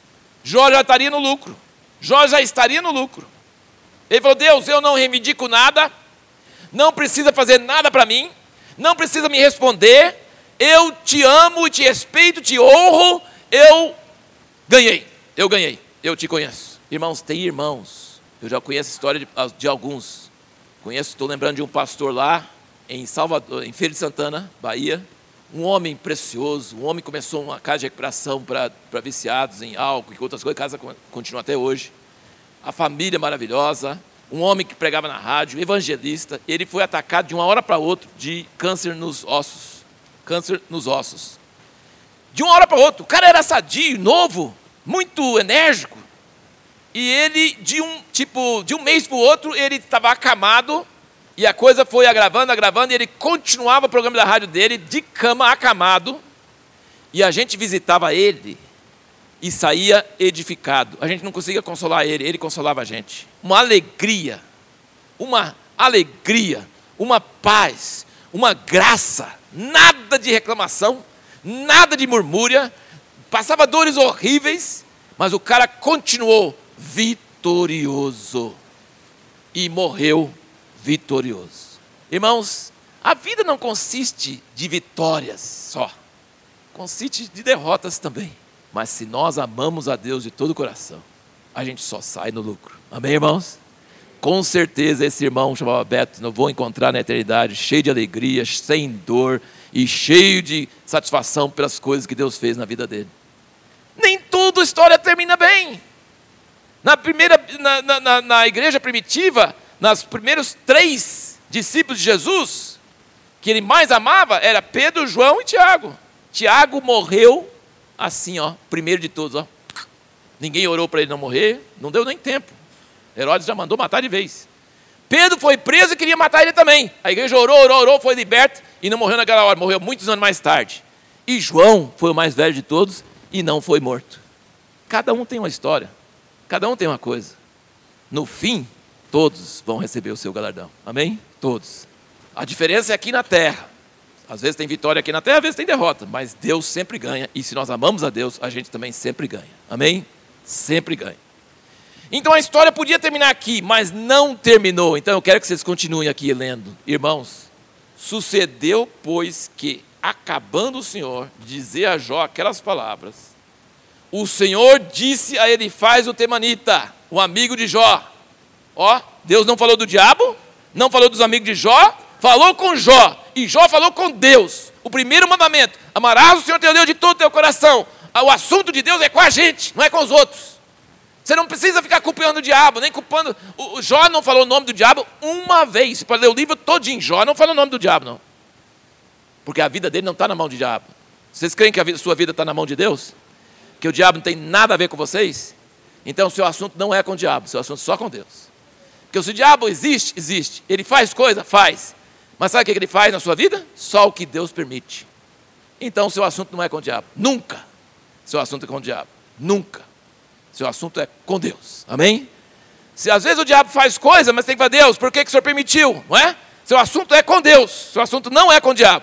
Jó já estaria no lucro, Jó já estaria no lucro. Ele falou, Deus, eu não reivindico nada, não precisa fazer nada para mim, não precisa me responder, eu te amo, te respeito, te honro, eu ganhei, eu te conheço. Irmãos, tem irmãos, eu já conheço a história de alguns. Estou lembrando de um pastor lá em Salvador, em Feira de Santana, Bahia, um homem precioso, um homem que começou uma casa de recuperação para viciados em álcool e outras coisas, a casa continua até hoje. A família maravilhosa, um homem que pregava na rádio, evangelista, ele foi atacado de uma hora para outra de câncer nos ossos. Câncer nos ossos. De uma hora para outra, o cara era sadio, novo, muito enérgico. E ele, de um mês para o outro, ele estava acamado. E a coisa foi agravando, e ele continuava o programa da rádio dele, de cama, acamado. E a gente visitava ele e saía edificado. A gente não conseguia consolar ele consolava a gente. Uma alegria, uma paz, uma graça, nada de reclamação, nada de murmúria. Passava dores horríveis, mas o cara continuou vitorioso e morreu vitorioso. Irmãos, a vida não consiste de vitórias só, consiste de derrotas também. Mas se nós amamos a Deus de todo o coração, a gente só sai no lucro. Amém, irmãos? Com certeza esse irmão chamado Beto, eu vou encontrar na eternidade cheio de alegria, sem dor e cheio de satisfação pelas coisas que Deus fez na vida dele. Nem tudo a história termina bem. Na igreja primitiva, nos primeiros 3 discípulos de Jesus, que ele mais amava, era Pedro, João e Tiago. Tiago morreu assim, primeiro de todos. Ninguém orou para ele não morrer, não deu nem tempo. Herodes já mandou matar de vez. Pedro foi preso e queria matar ele também. A igreja orou, foi liberto e não morreu naquela hora, morreu muitos anos mais tarde. E João foi o mais velho de todos e não foi morto. Cada um tem uma história, cada um tem uma coisa. No fim, todos vão receber o seu galardão. Amém? Todos. A diferença é aqui na terra. Às vezes tem vitória aqui na terra, às vezes tem derrota. Mas Deus sempre ganha. E se nós amamos a Deus, a gente também sempre ganha. Amém? Sempre ganha. Então a história podia terminar aqui, mas não terminou. Então eu quero que vocês continuem aqui lendo. Irmãos, sucedeu, pois, que, acabando o Senhor de dizer a Jó aquelas palavras, o Senhor disse a Elifaz o temanita, o amigo de Jó. Deus não falou do diabo, não falou dos amigos de Jó, falou com Jó, e Jó falou com Deus. O primeiro mandamento, amarás o Senhor teu Deus de todo o teu coração. O assunto de Deus é com a gente, não é com os outros. Você não precisa ficar culpando o diabo, nem culpando. O Jó não falou o nome do diabo uma vez. Você pode ler o livro todinho. Jó não falou o nome do diabo, não. Porque a vida dele não está na mão do diabo. Vocês creem que a sua vida está na mão de Deus? Que o diabo não tem nada a ver com vocês? Então o seu assunto não é com o diabo, o seu assunto é só com Deus. Porque se o diabo existe, existe. Ele faz coisa? Faz. Mas sabe o que ele faz na sua vida? Só o que Deus permite. Então o seu assunto não é com o diabo. Nunca. Seu assunto é com o diabo. Nunca. Seu assunto é com Deus. Amém? Se às vezes o diabo faz coisa, mas tem que falar, Deus, por que o Senhor permitiu? Não é? Seu assunto é com Deus. Seu assunto não é com o diabo.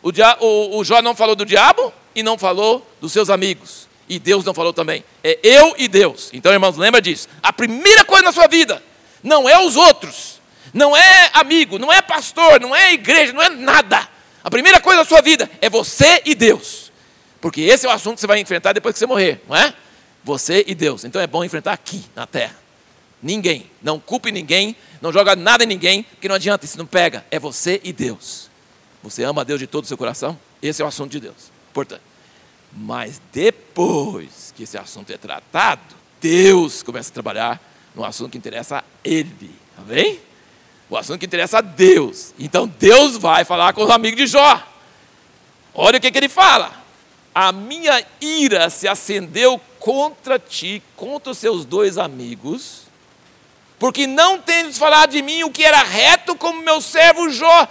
O Jó não falou do diabo e não falou dos seus amigos. E Deus não falou também. É eu e Deus. Então, irmãos, lembra disso. A primeira coisa na sua vida não é os outros. Não é amigo, não é pastor, não é igreja, não é nada. A primeira coisa da sua vida é você e Deus. Porque esse é o assunto que você vai enfrentar depois que você morrer, não é? Você e Deus. Então é bom enfrentar aqui, na terra. Ninguém, não culpe ninguém, não joga nada em ninguém, porque não adianta, isso não pega. É você e Deus. Você ama a Deus de todo o seu coração? Esse é o assunto de Deus. Portanto, mas depois que esse assunto é tratado, Deus começa a trabalhar no assunto que interessa a Ele. Amém? O assunto que interessa a Deus. Então Deus vai falar com os amigos de Jó. Olha o que ele fala. A minha ira se acendeu contra ti, contra os seus 2 amigos, porque não tendes falado de mim o que era reto como meu servo Jó.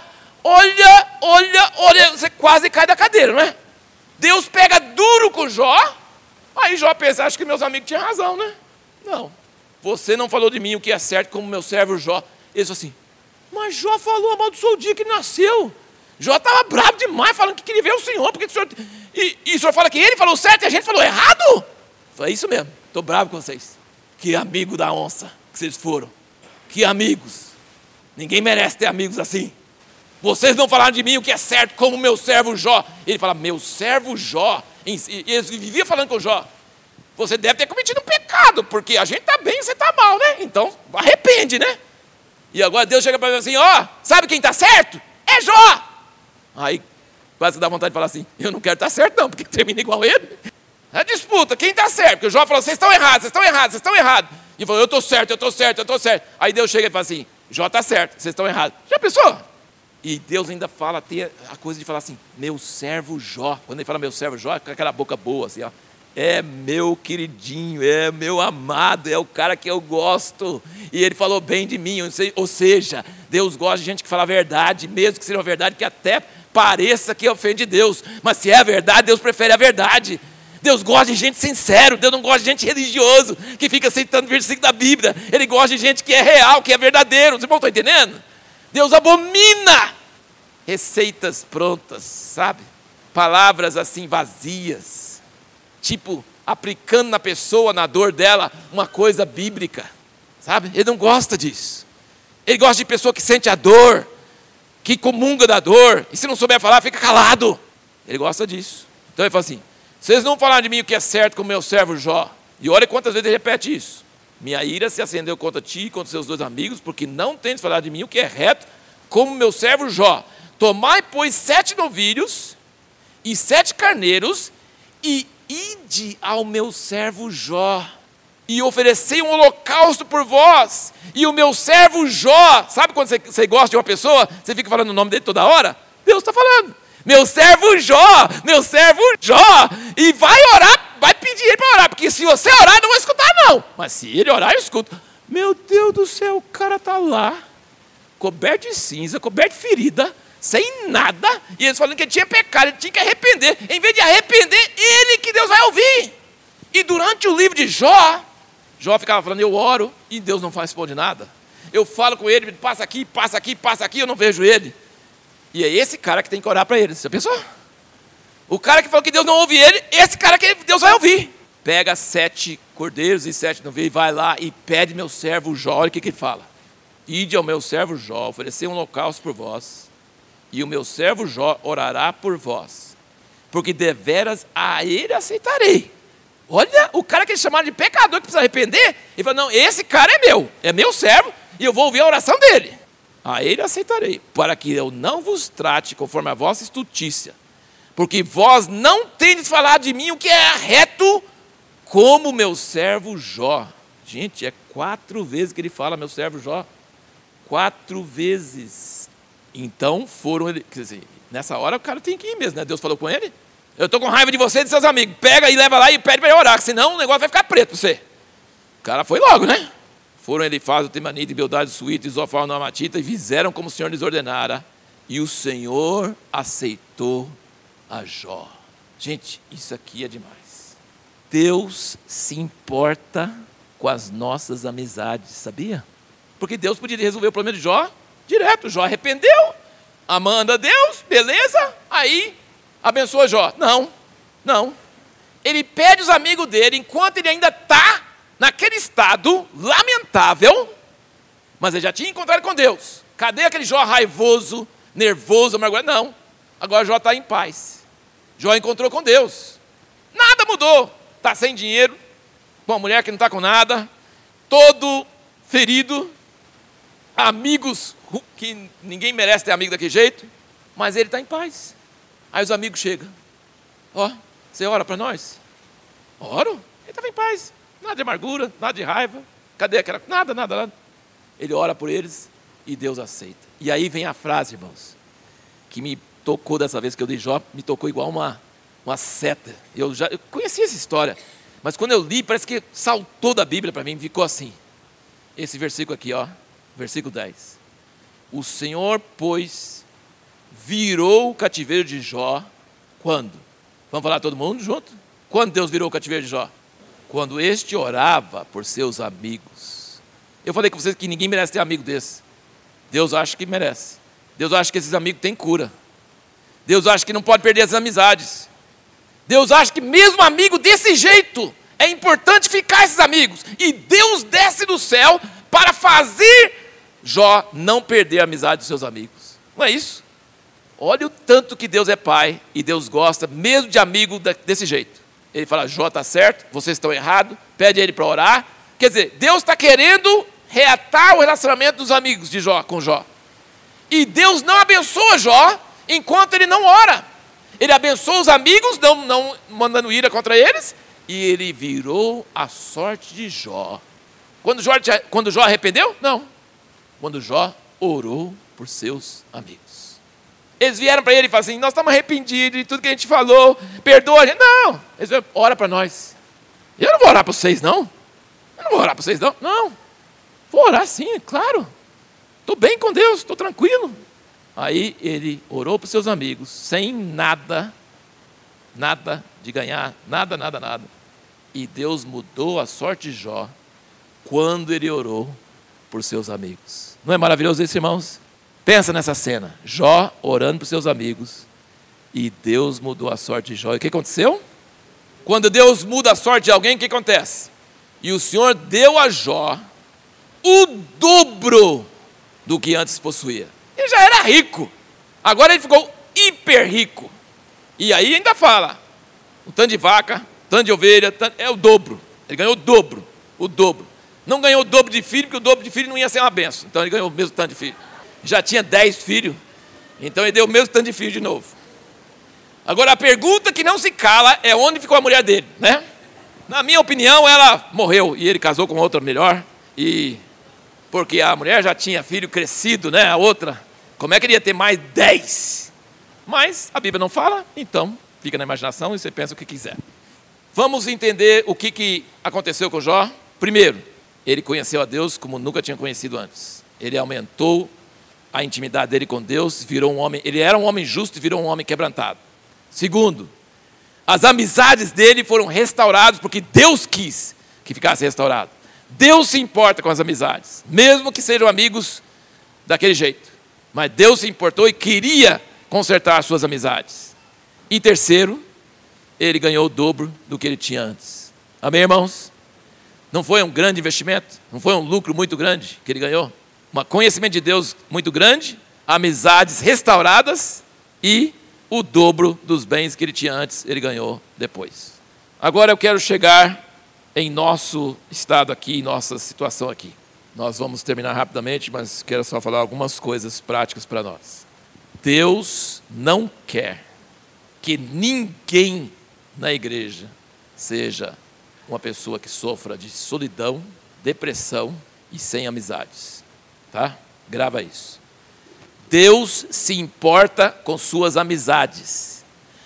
Olha, você quase cai da cadeira, não é? Deus pega duro com Jó, aí Jó pensa, acho que meus amigos tinham razão, né? Não, você não falou de mim o que é certo como meu servo Jó. Ele disse assim, mas Jó falou, amaldiçoou o dia que ele nasceu. Jó estava bravo demais, falando que queria ver o Senhor, porque o Senhor... E o Senhor fala que ele falou certo e a gente falou errado? Foi isso mesmo, estou bravo com vocês. Que amigo da onça que vocês foram. Que amigos. Ninguém merece ter amigos assim. Vocês não falaram de mim o que é certo, como meu servo Jó. Ele fala, meu servo Jó. Ele vivia falando com Jó. Você deve ter cometido um pecado, porque a gente está bem e você está mal, né? Então, arrepende, né? E agora Deus chega para mim assim, sabe quem está certo? É Jó. Aí Quase que dá vontade de falar assim, eu não quero estar certo não, porque termina igual ele. É disputa, quem está certo? Porque o Jó falou, vocês estão errados, vocês estão errados, vocês estão errados. E falou, eu estou certo, eu estou certo, eu estou certo. Aí Deus chega e fala assim, Jó está certo, vocês estão errados. Já pensou? E Deus ainda fala, tem a coisa de falar assim, meu servo Jó. Quando ele fala meu servo Jó, é com aquela boca boa assim, ó. É meu queridinho, é meu amado, é o cara que eu gosto. E ele falou bem de mim, ou seja, Deus gosta de gente que fala a verdade, mesmo que seja uma verdade que até pareça que ofende Deus. Mas se é a verdade, Deus prefere a verdade. Deus gosta de gente sincero, Deus não gosta de gente religioso, que fica aceitando versículo da Bíblia. Ele gosta de gente que é real, que é verdadeiro. Os irmãos estão entendendo? Deus abomina receitas prontas, sabe? Palavras assim vazias, tipo aplicando na pessoa, na dor dela, uma coisa bíblica, sabe? Ele não gosta disso. Ele gosta de pessoa que sente a dor, que comunga da dor, e se não souber falar, fica calado. Ele gosta disso. Então ele fala assim, vocês não falaram de mim o que é certo com o meu servo Jó. E olha quantas vezes ele repete isso. Minha ira se acendeu contra ti e contra seus 2 amigos, porque não tendes falado de mim o que é reto, como meu servo Jó. Tomai, pois, 7 novilhos e 7 carneiros, e ide ao meu servo Jó, e oferecei um holocausto por vós, e o meu servo Jó, sabe quando você gosta de uma pessoa, você fica falando o nome dele toda hora? Deus está falando, meu servo Jó, e vai orar, vai pedir ele para orar, porque se você orar, eu não vou escutar não, mas se ele orar, eu escuto. Meu Deus do céu, o cara está lá, coberto de cinza, coberto de ferida, sem nada, e eles falando que ele tinha pecado, ele tinha que arrepender. Em vez de arrepender, ele que Deus vai ouvir. E durante o livro de Jó ficava falando, eu oro, e Deus não responde nada. Eu falo com ele, passa aqui, eu não vejo ele. E é esse cara que tem que orar para ele. Você pensou? O cara que falou que Deus não ouve ele, esse cara que Deus vai ouvir. Pega 7 cordeiros e 7 novilhos, e vai lá e pede meu servo Jó. Olha o que ele fala. Ide ao meu servo Jó, oferecer um holocausto por vós, e o meu servo Jó orará por vós, porque deveras a ele aceitarei. Olha, o cara que eles chamaram de pecador, que precisa arrepender, ele falou, não, esse cara é meu servo, e eu vou ouvir a oração dele. A ele aceitarei, para que eu não vos trate conforme a vossa estultícia, porque vós não tendes falado de mim o que é reto, como meu servo Jó. Gente, é 4 vezes que ele fala meu servo Jó. 4 vezes. Então foram, quer dizer, nessa hora o cara tem que ir mesmo, né? Deus falou com ele, eu estou com raiva de você e de seus amigos, pega e leva lá e pede para ele orar, senão o negócio vai ficar preto para você. O cara foi logo, né? Foram Elifaz, o Temanita, Bildade, o Suíta, e Zofar, o Amatita, e fizeram como o Senhor lhes ordenara, e o Senhor aceitou a Jó. Gente, isso aqui é demais. Deus se importa com as nossas amizades, sabia? Porque Deus podia resolver o problema de Jó direto. Jó arrependeu, amando a Deus, beleza, aí abençoa Jó. Não. Ele pede os amigos dele, enquanto ele ainda está naquele estado lamentável, mas ele já tinha encontrado com Deus. Cadê aquele Jó raivoso, nervoso, amargurado? Não, agora Jó está em paz. Jó encontrou com Deus, nada mudou, está sem dinheiro, com uma mulher que não está com nada, todo ferido, amigos que ninguém merece ter amigo daquele jeito, mas ele está em paz. Aí os amigos chegam, você ora para nós? Oro, ele estava em paz, nada de amargura, nada de raiva, cadê aquela, nada. Ele ora por eles e Deus aceita. E aí vem a frase, irmãos, que me tocou dessa vez que eu li Jó, me tocou igual uma seta. Eu conhecia essa história, mas quando eu li, parece que saltou da Bíblia para mim, ficou assim, esse versículo aqui, versículo 10. O Senhor, pois, virou o cativeiro de Jó, quando? Vamos falar todo mundo junto? Quando Deus virou o cativeiro de Jó? Quando este orava por seus amigos. Eu falei com vocês que ninguém merece ter amigo desse. Deus acha que merece. Deus acha que esses amigos têm cura. Deus acha que não pode perder as amizades. Deus acha que mesmo amigo desse jeito, é importante ficar esses amigos. E Deus desce do céu para fazer Jó não perder a amizade dos seus amigos. Não é isso? Olha o tanto que Deus é pai e Deus gosta mesmo de amigo desse jeito. Ele fala, Jó está certo, vocês estão errados, pede a ele para orar. Quer dizer, Deus está querendo reatar o relacionamento dos amigos de Jó com Jó. E Deus não abençoa Jó enquanto ele não ora. Ele abençoou os amigos, não mandando ira contra eles, e ele virou a sorte de Jó. Quando Jó arrependeu? Não. Quando Jó orou por seus amigos. Eles vieram para ele e falaram assim, nós estamos arrependidos de tudo que a gente falou, perdoa a gente. Não, eles vieram, ora para nós. Eu não vou orar para vocês, não. Eu não vou orar para vocês, não. Não, vou orar sim, claro. Estou bem com Deus, estou tranquilo. Aí ele orou para os seus amigos, sem nada de ganhar, nada. E Deus mudou a sorte de Jó quando ele orou por seus amigos. Não é maravilhoso isso, irmãos? Pensa nessa cena, Jó orando para os seus amigos, e Deus mudou a sorte de Jó. E o que aconteceu? Quando Deus muda a sorte de alguém, o que acontece? E o Senhor deu a Jó o dobro do que antes possuía. Ele já era rico, agora ele ficou hiper rico. E aí ainda fala, um tanto de vaca, tanto de ovelha, é o dobro. Ele ganhou o dobro. Não ganhou o dobro de filho, porque o dobro de filho não ia ser uma benção. Então ele ganhou o mesmo tanto de filho. Já tinha 10 filhos, então ele deu o mesmo tanto de filho de novo. Agora a pergunta que não se cala é onde ficou a mulher dele, né? Na minha opinião, ela morreu e ele casou com outra melhor. E porque a mulher já tinha filho crescido, né? A outra, como é que ele ia ter mais 10? Mas a Bíblia não fala, então fica na imaginação e você pensa o que quiser. Vamos entender o que aconteceu com Jó. Primeiro, ele conheceu a Deus como nunca tinha conhecido antes. Ele aumentou a intimidade dele com Deus, virou um homem. Ele era um homem justo e virou um homem quebrantado. Segundo, as amizades dele foram restauradas porque Deus quis que ficasse restaurado. Deus se importa com as amizades, mesmo que sejam amigos daquele jeito. Mas Deus se importou e queria consertar as suas amizades. E terceiro, ele ganhou o dobro do que ele tinha antes. Amém, irmãos? Não foi um grande investimento? Não foi um lucro muito grande que ele ganhou? Um conhecimento de Deus muito grande, amizades restauradas e o dobro dos bens que ele tinha antes, ele ganhou depois. Agora eu quero chegar em nosso estado aqui, em nossa situação aqui. Nós vamos terminar rapidamente, mas quero só falar algumas coisas práticas para nós. Deus não quer que ninguém na igreja seja uma pessoa que sofra de solidão, depressão e sem amizades. Tá? Grava isso. Deus se importa com suas amizades.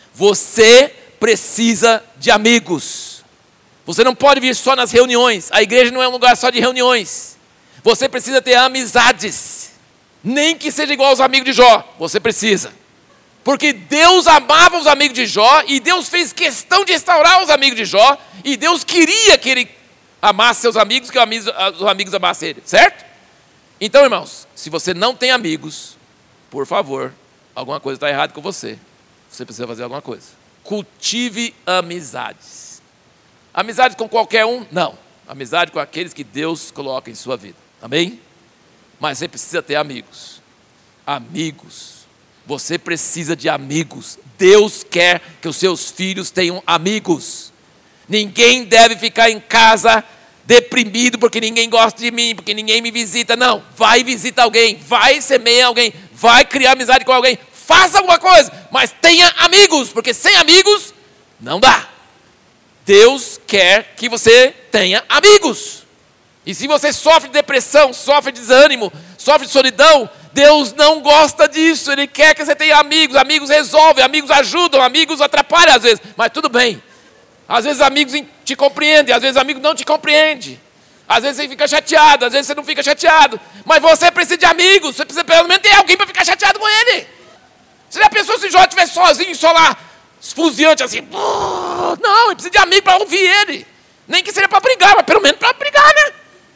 Você precisa de amigos. Você não pode vir só nas reuniões. A igreja não é um lugar só de reuniões. Você precisa ter amizades. Nem que seja igual aos amigos de Jó. Você precisa. Porque Deus amava os amigos de Jó. E Deus fez questão de restaurar os amigos de Jó. E Deus queria que ele amasse seus amigos, que os amigos amassem ele. Certo? Então, irmãos, se você não tem amigos, por favor, alguma coisa está errada com você. Você precisa fazer alguma coisa. Cultive amizades. Amizade com qualquer um? Não. Amizade com aqueles que Deus coloca em sua vida. Amém? Mas você precisa ter amigos. Amigos. Você precisa de amigos. Deus quer que os seus filhos tenham amigos. Ninguém deve ficar em casa deprimido porque ninguém gosta de mim, porque ninguém me visita. Não, vai visitar alguém, vai semear alguém, vai criar amizade com alguém, faça alguma coisa, mas tenha amigos, porque sem amigos não dá. Deus quer que você tenha amigos. E se você sofre de depressão, sofre de desânimo, sofre de solidão, Deus não gosta disso. Ele quer que você tenha amigos. Amigos resolvem, amigos ajudam, amigos atrapalham às vezes, mas tudo bem. Às vezes amigos te compreendem, às vezes amigos não te compreendem. Às vezes você fica chateado, às vezes você não fica chateado. Mas você precisa de amigos, você precisa pelo menos ter alguém para ficar chateado com ele. Você já pensou se Jó estiver sozinho, só lá, esfuziante assim? Não, ele precisa de amigo para ouvir ele. Nem que seja para brigar, mas pelo menos para brigar, né?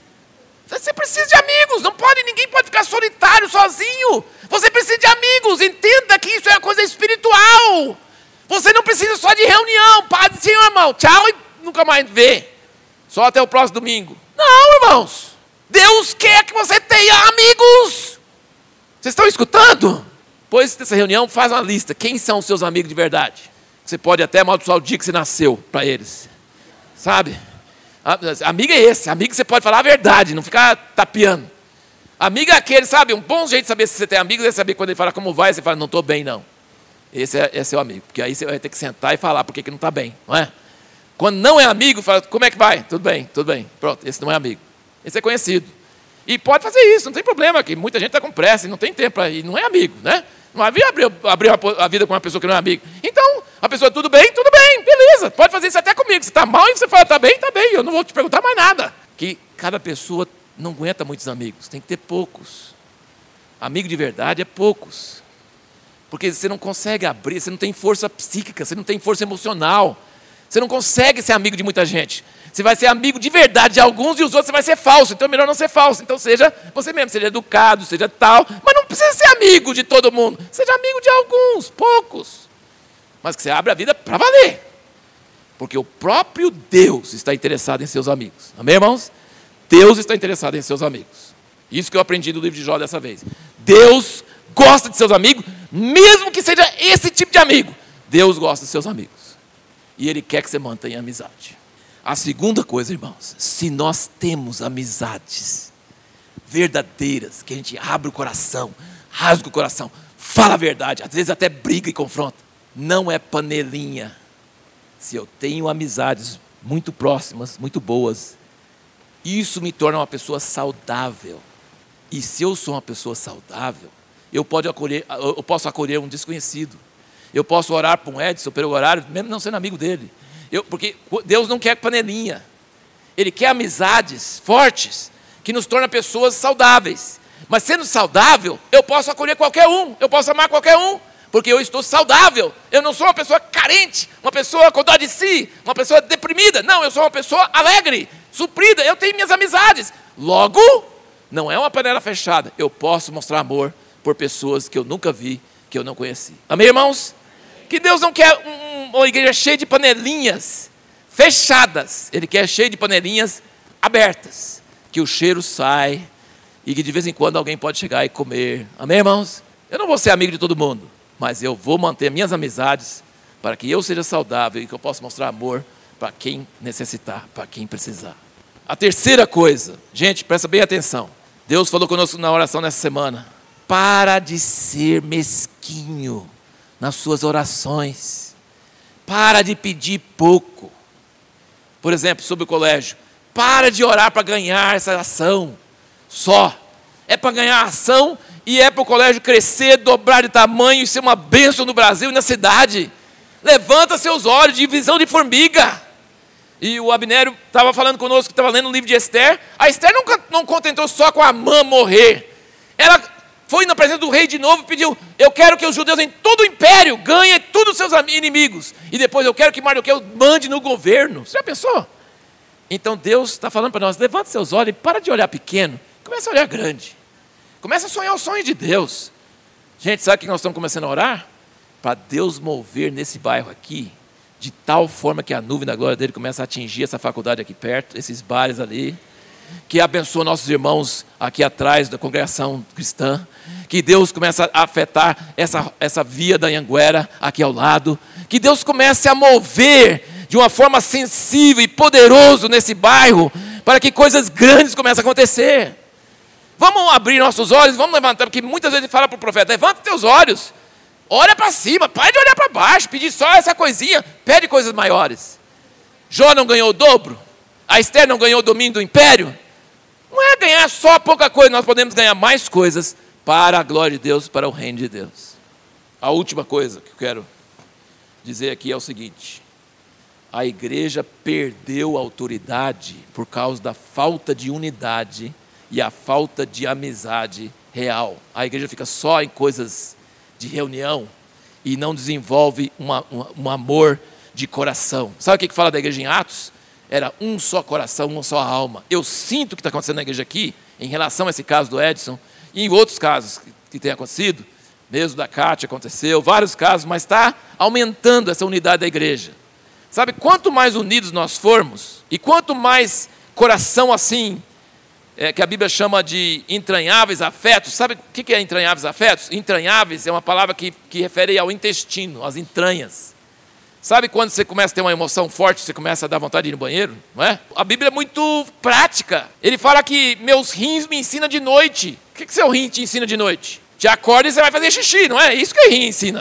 Você precisa de amigos, ninguém pode ficar solitário, sozinho. Você precisa de amigos, entenda que isso é uma coisa espiritual. Você não precisa só de reunião, paz do Senhor, irmão, tchau e nunca mais vê. Só até o próximo domingo. Não, irmãos. Deus quer que você tenha amigos. Vocês estão escutando? Depois dessa reunião, faz uma lista. Quem são os seus amigos de verdade? Você pode até amaldiçoar o dia que você nasceu para eles. Sabe? Amigo é esse. Amigo que você pode falar a verdade, não ficar tapeando. Amigo é aquele, sabe? Um bom jeito de saber se você tem amigos é saber quando ele fala como vai, você fala, não estou bem não. esse é seu amigo. Porque aí você vai ter que sentar e falar por que não está bem, não é? Quando não é amigo, fala, como é que vai? Tudo bem. Pronto, esse não é amigo. Esse é conhecido. E pode fazer isso, não tem problema, que muita gente está com pressa e não tem tempo para ir, não é amigo, né? Não havia abrir a vida com uma pessoa que não é amigo. Então, a pessoa, tudo bem, beleza. Pode fazer isso até comigo. Se está mal e você fala, tá bem, eu não vou te perguntar mais nada. Que cada pessoa não aguenta muitos amigos, tem que ter poucos. Amigo de verdade é poucos. Porque você não consegue abrir, você não tem força psíquica, você não tem força emocional. Você não consegue ser amigo de muita gente. Você vai ser amigo de verdade de alguns e os outros você vai ser falso. Então é melhor não ser falso. Então seja você mesmo, seja educado, seja tal. Mas não precisa ser amigo de todo mundo. Seja amigo de alguns, poucos. Mas que você abra a vida para valer. Porque o próprio Deus está interessado em seus amigos. Amém, irmãos? Deus está interessado em seus amigos. Isso que eu aprendi do livro de Jó dessa vez. Deus gosta de seus amigos, mesmo que seja esse tipo de amigo. Deus gosta de seus amigos. E Ele quer que você mantenha a amizade. A segunda coisa, irmãos, se nós temos amizades verdadeiras, que a gente abre o coração, rasga o coração, fala a verdade, às vezes até briga e confronta, não é panelinha. Se eu tenho amizades muito próximas, muito boas, isso me torna uma pessoa saudável. E se eu sou uma pessoa saudável, eu posso acolher um desconhecido. Eu posso orar para um Edson pelo horário, mesmo não sendo amigo dele. Porque Deus não quer panelinha. Ele quer amizades fortes, que nos tornam pessoas saudáveis. Mas sendo saudável, eu posso acolher qualquer um, eu posso amar qualquer um, porque eu estou saudável. Eu não sou uma pessoa carente, uma pessoa com dó de si, uma pessoa deprimida. Não, eu sou uma pessoa alegre, suprida, eu tenho minhas amizades. Logo, não é uma panela fechada. Eu posso mostrar amor por pessoas que eu nunca vi, que eu não conheci. Amém, irmãos? Que Deus não quer uma igreja cheia de panelinhas fechadas. Ele quer cheia de panelinhas abertas. Que o cheiro sai e que de vez em quando alguém pode chegar e comer. Amém, irmãos? Eu não vou ser amigo de todo mundo, mas eu vou manter minhas amizades para que eu seja saudável e que eu possa mostrar amor para quem necessitar, para quem precisar. A terceira coisa, gente, presta bem atenção. Deus falou conosco na oração nessa semana. Para de ser mesquinho nas suas orações. Para de pedir pouco. Por exemplo, sobre o colégio. Para de orar para ganhar essa ação. Só. É para ganhar ação e é para o colégio crescer, dobrar de tamanho e ser uma bênção no Brasil e na cidade. Levanta seus olhos de visão de formiga. E o Abnério estava falando conosco, que estava lendo o livro de Esther. A Esther não contentou só com a Amã morrer. Ela foi na presença do rei de novo e pediu, eu quero que os judeus em todo o império ganhem todos os seus inimigos. E depois eu quero que Mardoqueu mande no governo. Você já pensou? Então Deus está falando para nós, levante seus olhos e para de olhar pequeno. Começa a olhar grande. Começa a sonhar o sonho de Deus. Gente, sabe o que nós estamos começando a orar? Para Deus mover nesse bairro aqui, de tal forma que a nuvem da glória dele começa a atingir essa faculdade aqui perto, esses bares ali. Que abençoa nossos irmãos aqui atrás da congregação cristã. Que Deus comece a afetar essa via da Anhanguera aqui ao lado. Que Deus comece a mover de uma forma sensível e poderoso nesse bairro, para que coisas grandes comecem a acontecer. Vamos abrir nossos olhos, vamos levantar, porque muitas vezes ele fala para o profeta, levanta teus olhos, olha para cima, para de olhar para baixo, pedir só essa coisinha, pede coisas maiores. Jó não ganhou o dobro? A Esther não ganhou o domínio do império? Não é ganhar só pouca coisa, nós podemos ganhar mais coisas para a glória de Deus, para o reino de Deus. A última coisa que eu quero dizer aqui é o seguinte: a igreja perdeu a autoridade por causa da falta de unidade e a falta de amizade real. A igreja fica só em coisas de reunião e não desenvolve um amor de coração. Sabe o que fala da igreja em Atos? Era um só coração, uma só alma. Eu sinto o que está acontecendo na igreja aqui, em relação a esse caso do Edson, e em outros casos que tem acontecido, mesmo da Cátia aconteceu, vários casos, mas está aumentando essa unidade da igreja. Sabe, quanto mais unidos nós formos, e quanto mais coração assim, que a Bíblia chama de entranháveis afetos. Sabe o que é entranháveis afetos? Entranháveis é uma palavra que refere ao intestino, às entranhas. Sabe quando você começa a ter uma emoção forte, você começa a dar vontade de ir no banheiro? Não é? A Bíblia é muito prática. Ele fala que meus rins me ensinam de noite. O que seu rim te ensina de noite? Te acorda e você vai fazer xixi, não é? Isso que o rim ensina.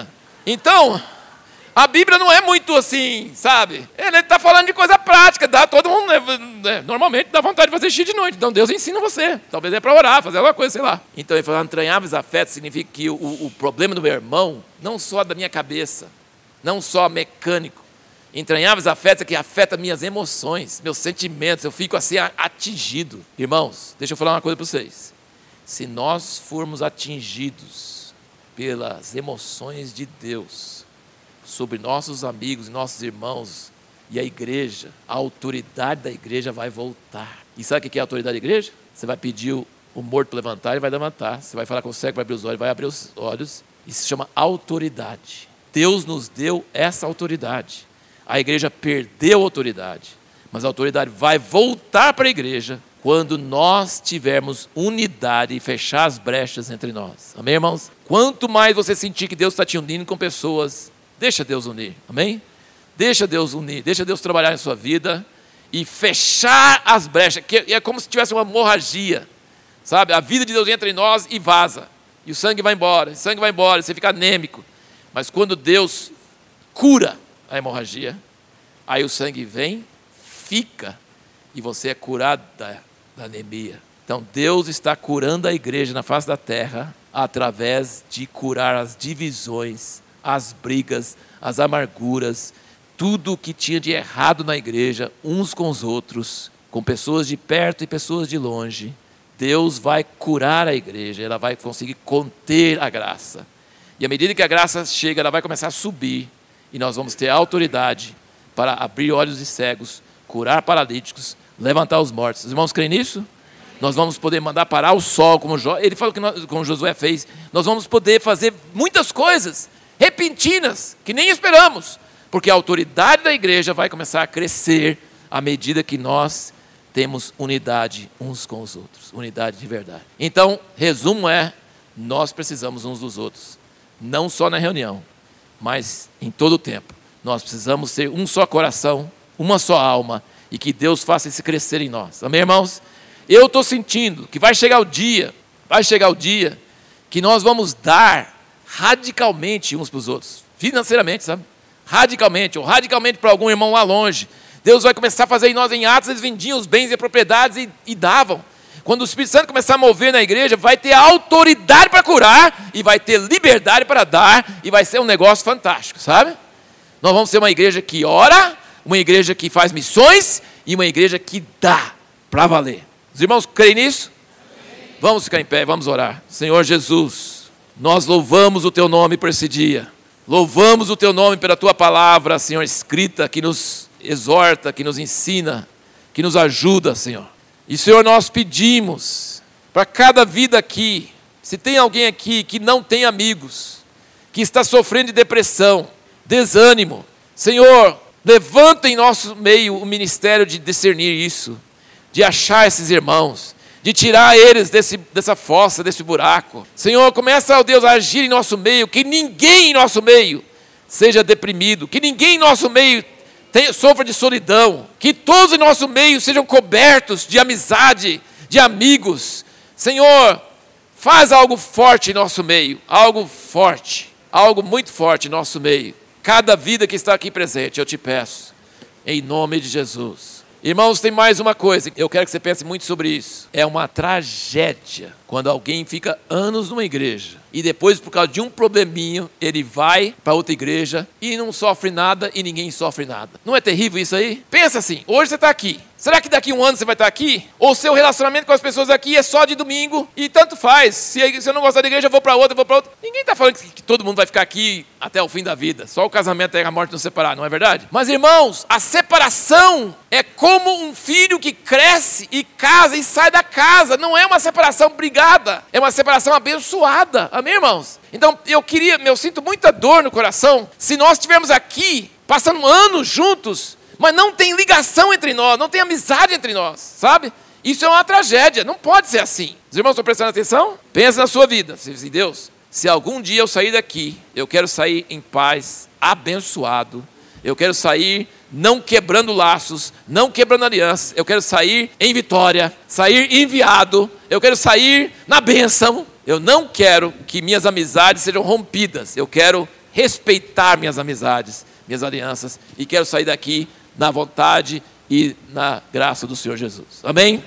Então, a Bíblia não é muito assim, sabe? Ele está falando de coisa prática. Todo mundo, normalmente, dá vontade de fazer xixi de noite. Então, Deus ensina você. Talvez é para orar, fazer alguma coisa, sei lá. Então, ele falou, entranháveis afetos significa que o problema do meu irmão, não só da minha cabeça, não só mecânico. Entranháveis afetos é que afeta minhas emoções, meus sentimentos. Eu fico assim, atingido. Irmãos, deixa eu falar uma coisa para vocês. Se nós formos atingidos pelas emoções de Deus sobre nossos amigos e nossos irmãos e a igreja, a autoridade da igreja vai voltar. E sabe o que é a autoridade da igreja? Você vai pedir o morto para levantar, ele vai levantar. Você vai falar com o cego, vai abrir os olhos, vai abrir os olhos. Isso se chama autoridade. Deus nos deu essa autoridade. A igreja perdeu a autoridade, mas a autoridade vai voltar para a igreja quando nós tivermos unidade e fechar as brechas entre nós. Amém, irmãos? Quanto mais você sentir que Deus está te unindo com pessoas, deixa Deus unir, amém? Deixa Deus unir, deixa Deus trabalhar em sua vida e fechar as brechas, que é como se tivesse uma hemorragia, sabe? A vida de Deus entra em nós e vaza, e o sangue vai embora, você fica anêmico. Mas quando Deus cura a hemorragia, aí o sangue vem, fica, e você é curado da anemia. Então Deus está curando a igreja na face da terra, através de curar as divisões, as brigas, as amarguras, tudo o que tinha de errado na igreja, uns com os outros, com pessoas de perto e pessoas de longe. Deus vai curar a igreja, ela vai conseguir conter a graça. E à medida que a graça chega, ela vai começar a subir, e nós vamos ter autoridade para abrir olhos de cegos, curar paralíticos, levantar os mortos. Os irmãos creem nisso? Nós vamos poder mandar parar o sol, ele falou que como Josué fez. Nós vamos poder fazer muitas coisas repentinas, que nem esperamos, porque a autoridade da igreja vai começar a crescer à medida que nós temos unidade uns com os outros, unidade de verdade. Então, resumo nós precisamos uns dos outros, não só na reunião, mas em todo o tempo. Nós precisamos ser um só coração, uma só alma, e que Deus faça isso crescer em nós. Amém, irmãos? Eu estou sentindo que vai chegar o dia que nós vamos dar radicalmente uns para os outros, financeiramente, sabe? Radicalmente, ou radicalmente para algum irmão lá longe. Deus vai começar a fazer em nós, em Atos, eles vendiam os bens e propriedades e davam. Quando o Espírito Santo começar a mover na igreja, vai ter autoridade para curar, e vai ter liberdade para dar, e vai ser um negócio fantástico, sabe? Nós vamos ser uma igreja que ora, uma igreja que faz missões, e uma igreja que dá para valer. Os irmãos creem nisso? Amém. Vamos ficar em pé, vamos orar. Senhor Jesus, nós louvamos o Teu nome por esse dia. Louvamos o Teu nome pela Tua palavra, Senhor, escrita, que nos exorta, que nos ensina, que nos ajuda, Senhor. E, Senhor, nós pedimos para cada vida aqui, se tem alguém aqui que não tem amigos, que está sofrendo de depressão, desânimo, Senhor, levanta em nosso meio o ministério de discernir isso, de achar esses irmãos, de tirar eles dessa fossa, desse buraco. Senhor, começa, ó Deus, a agir em nosso meio, que ninguém em nosso meio seja deprimido, que ninguém em nosso meio sofra de solidão, que todos em nosso meio sejam cobertos de amizade, de amigos. Senhor, faz algo forte em nosso meio, algo forte, algo muito forte em nosso meio. Cada vida que está aqui presente, eu te peço, em nome de Jesus. Irmãos, tem mais uma coisa, eu quero que você pense muito sobre isso. É uma tragédia quando alguém fica anos numa igreja e depois, por causa de um probleminho, ele vai para outra igreja e não sofre nada e ninguém sofre nada. Não é terrível isso aí? Pensa assim, hoje você está aqui. Será que daqui a um ano você vai estar aqui? Ou seu relacionamento com as pessoas aqui é só de domingo e tanto faz. Se eu não gostar da igreja, eu vou para outra, Ninguém está falando que todo mundo vai ficar aqui até o fim da vida. Só o casamento e a morte nos separar, não é verdade? Mas, irmãos, a separação é como um filho que cresce e casa e sai da casa. Não é uma separação brigada, é uma separação abençoada. Amém, irmãos? Então, eu sinto muita dor no coração se nós estivermos aqui, passando anos juntos, mas não tem ligação entre nós, não tem amizade entre nós, sabe? Isso é uma tragédia, não pode ser assim. Os irmãos estão prestando atenção? Pensa na sua vida. Você diz, Deus, se algum dia eu sair daqui, eu quero sair em paz, abençoado. Eu quero sair não quebrando laços, não quebrando alianças. Eu quero sair em vitória, sair enviado. Eu quero sair na bênção. Eu não quero que minhas amizades sejam rompidas. Eu quero respeitar minhas amizades, minhas alianças, e quero sair daqui na vontade e na graça do Senhor Jesus. Amém?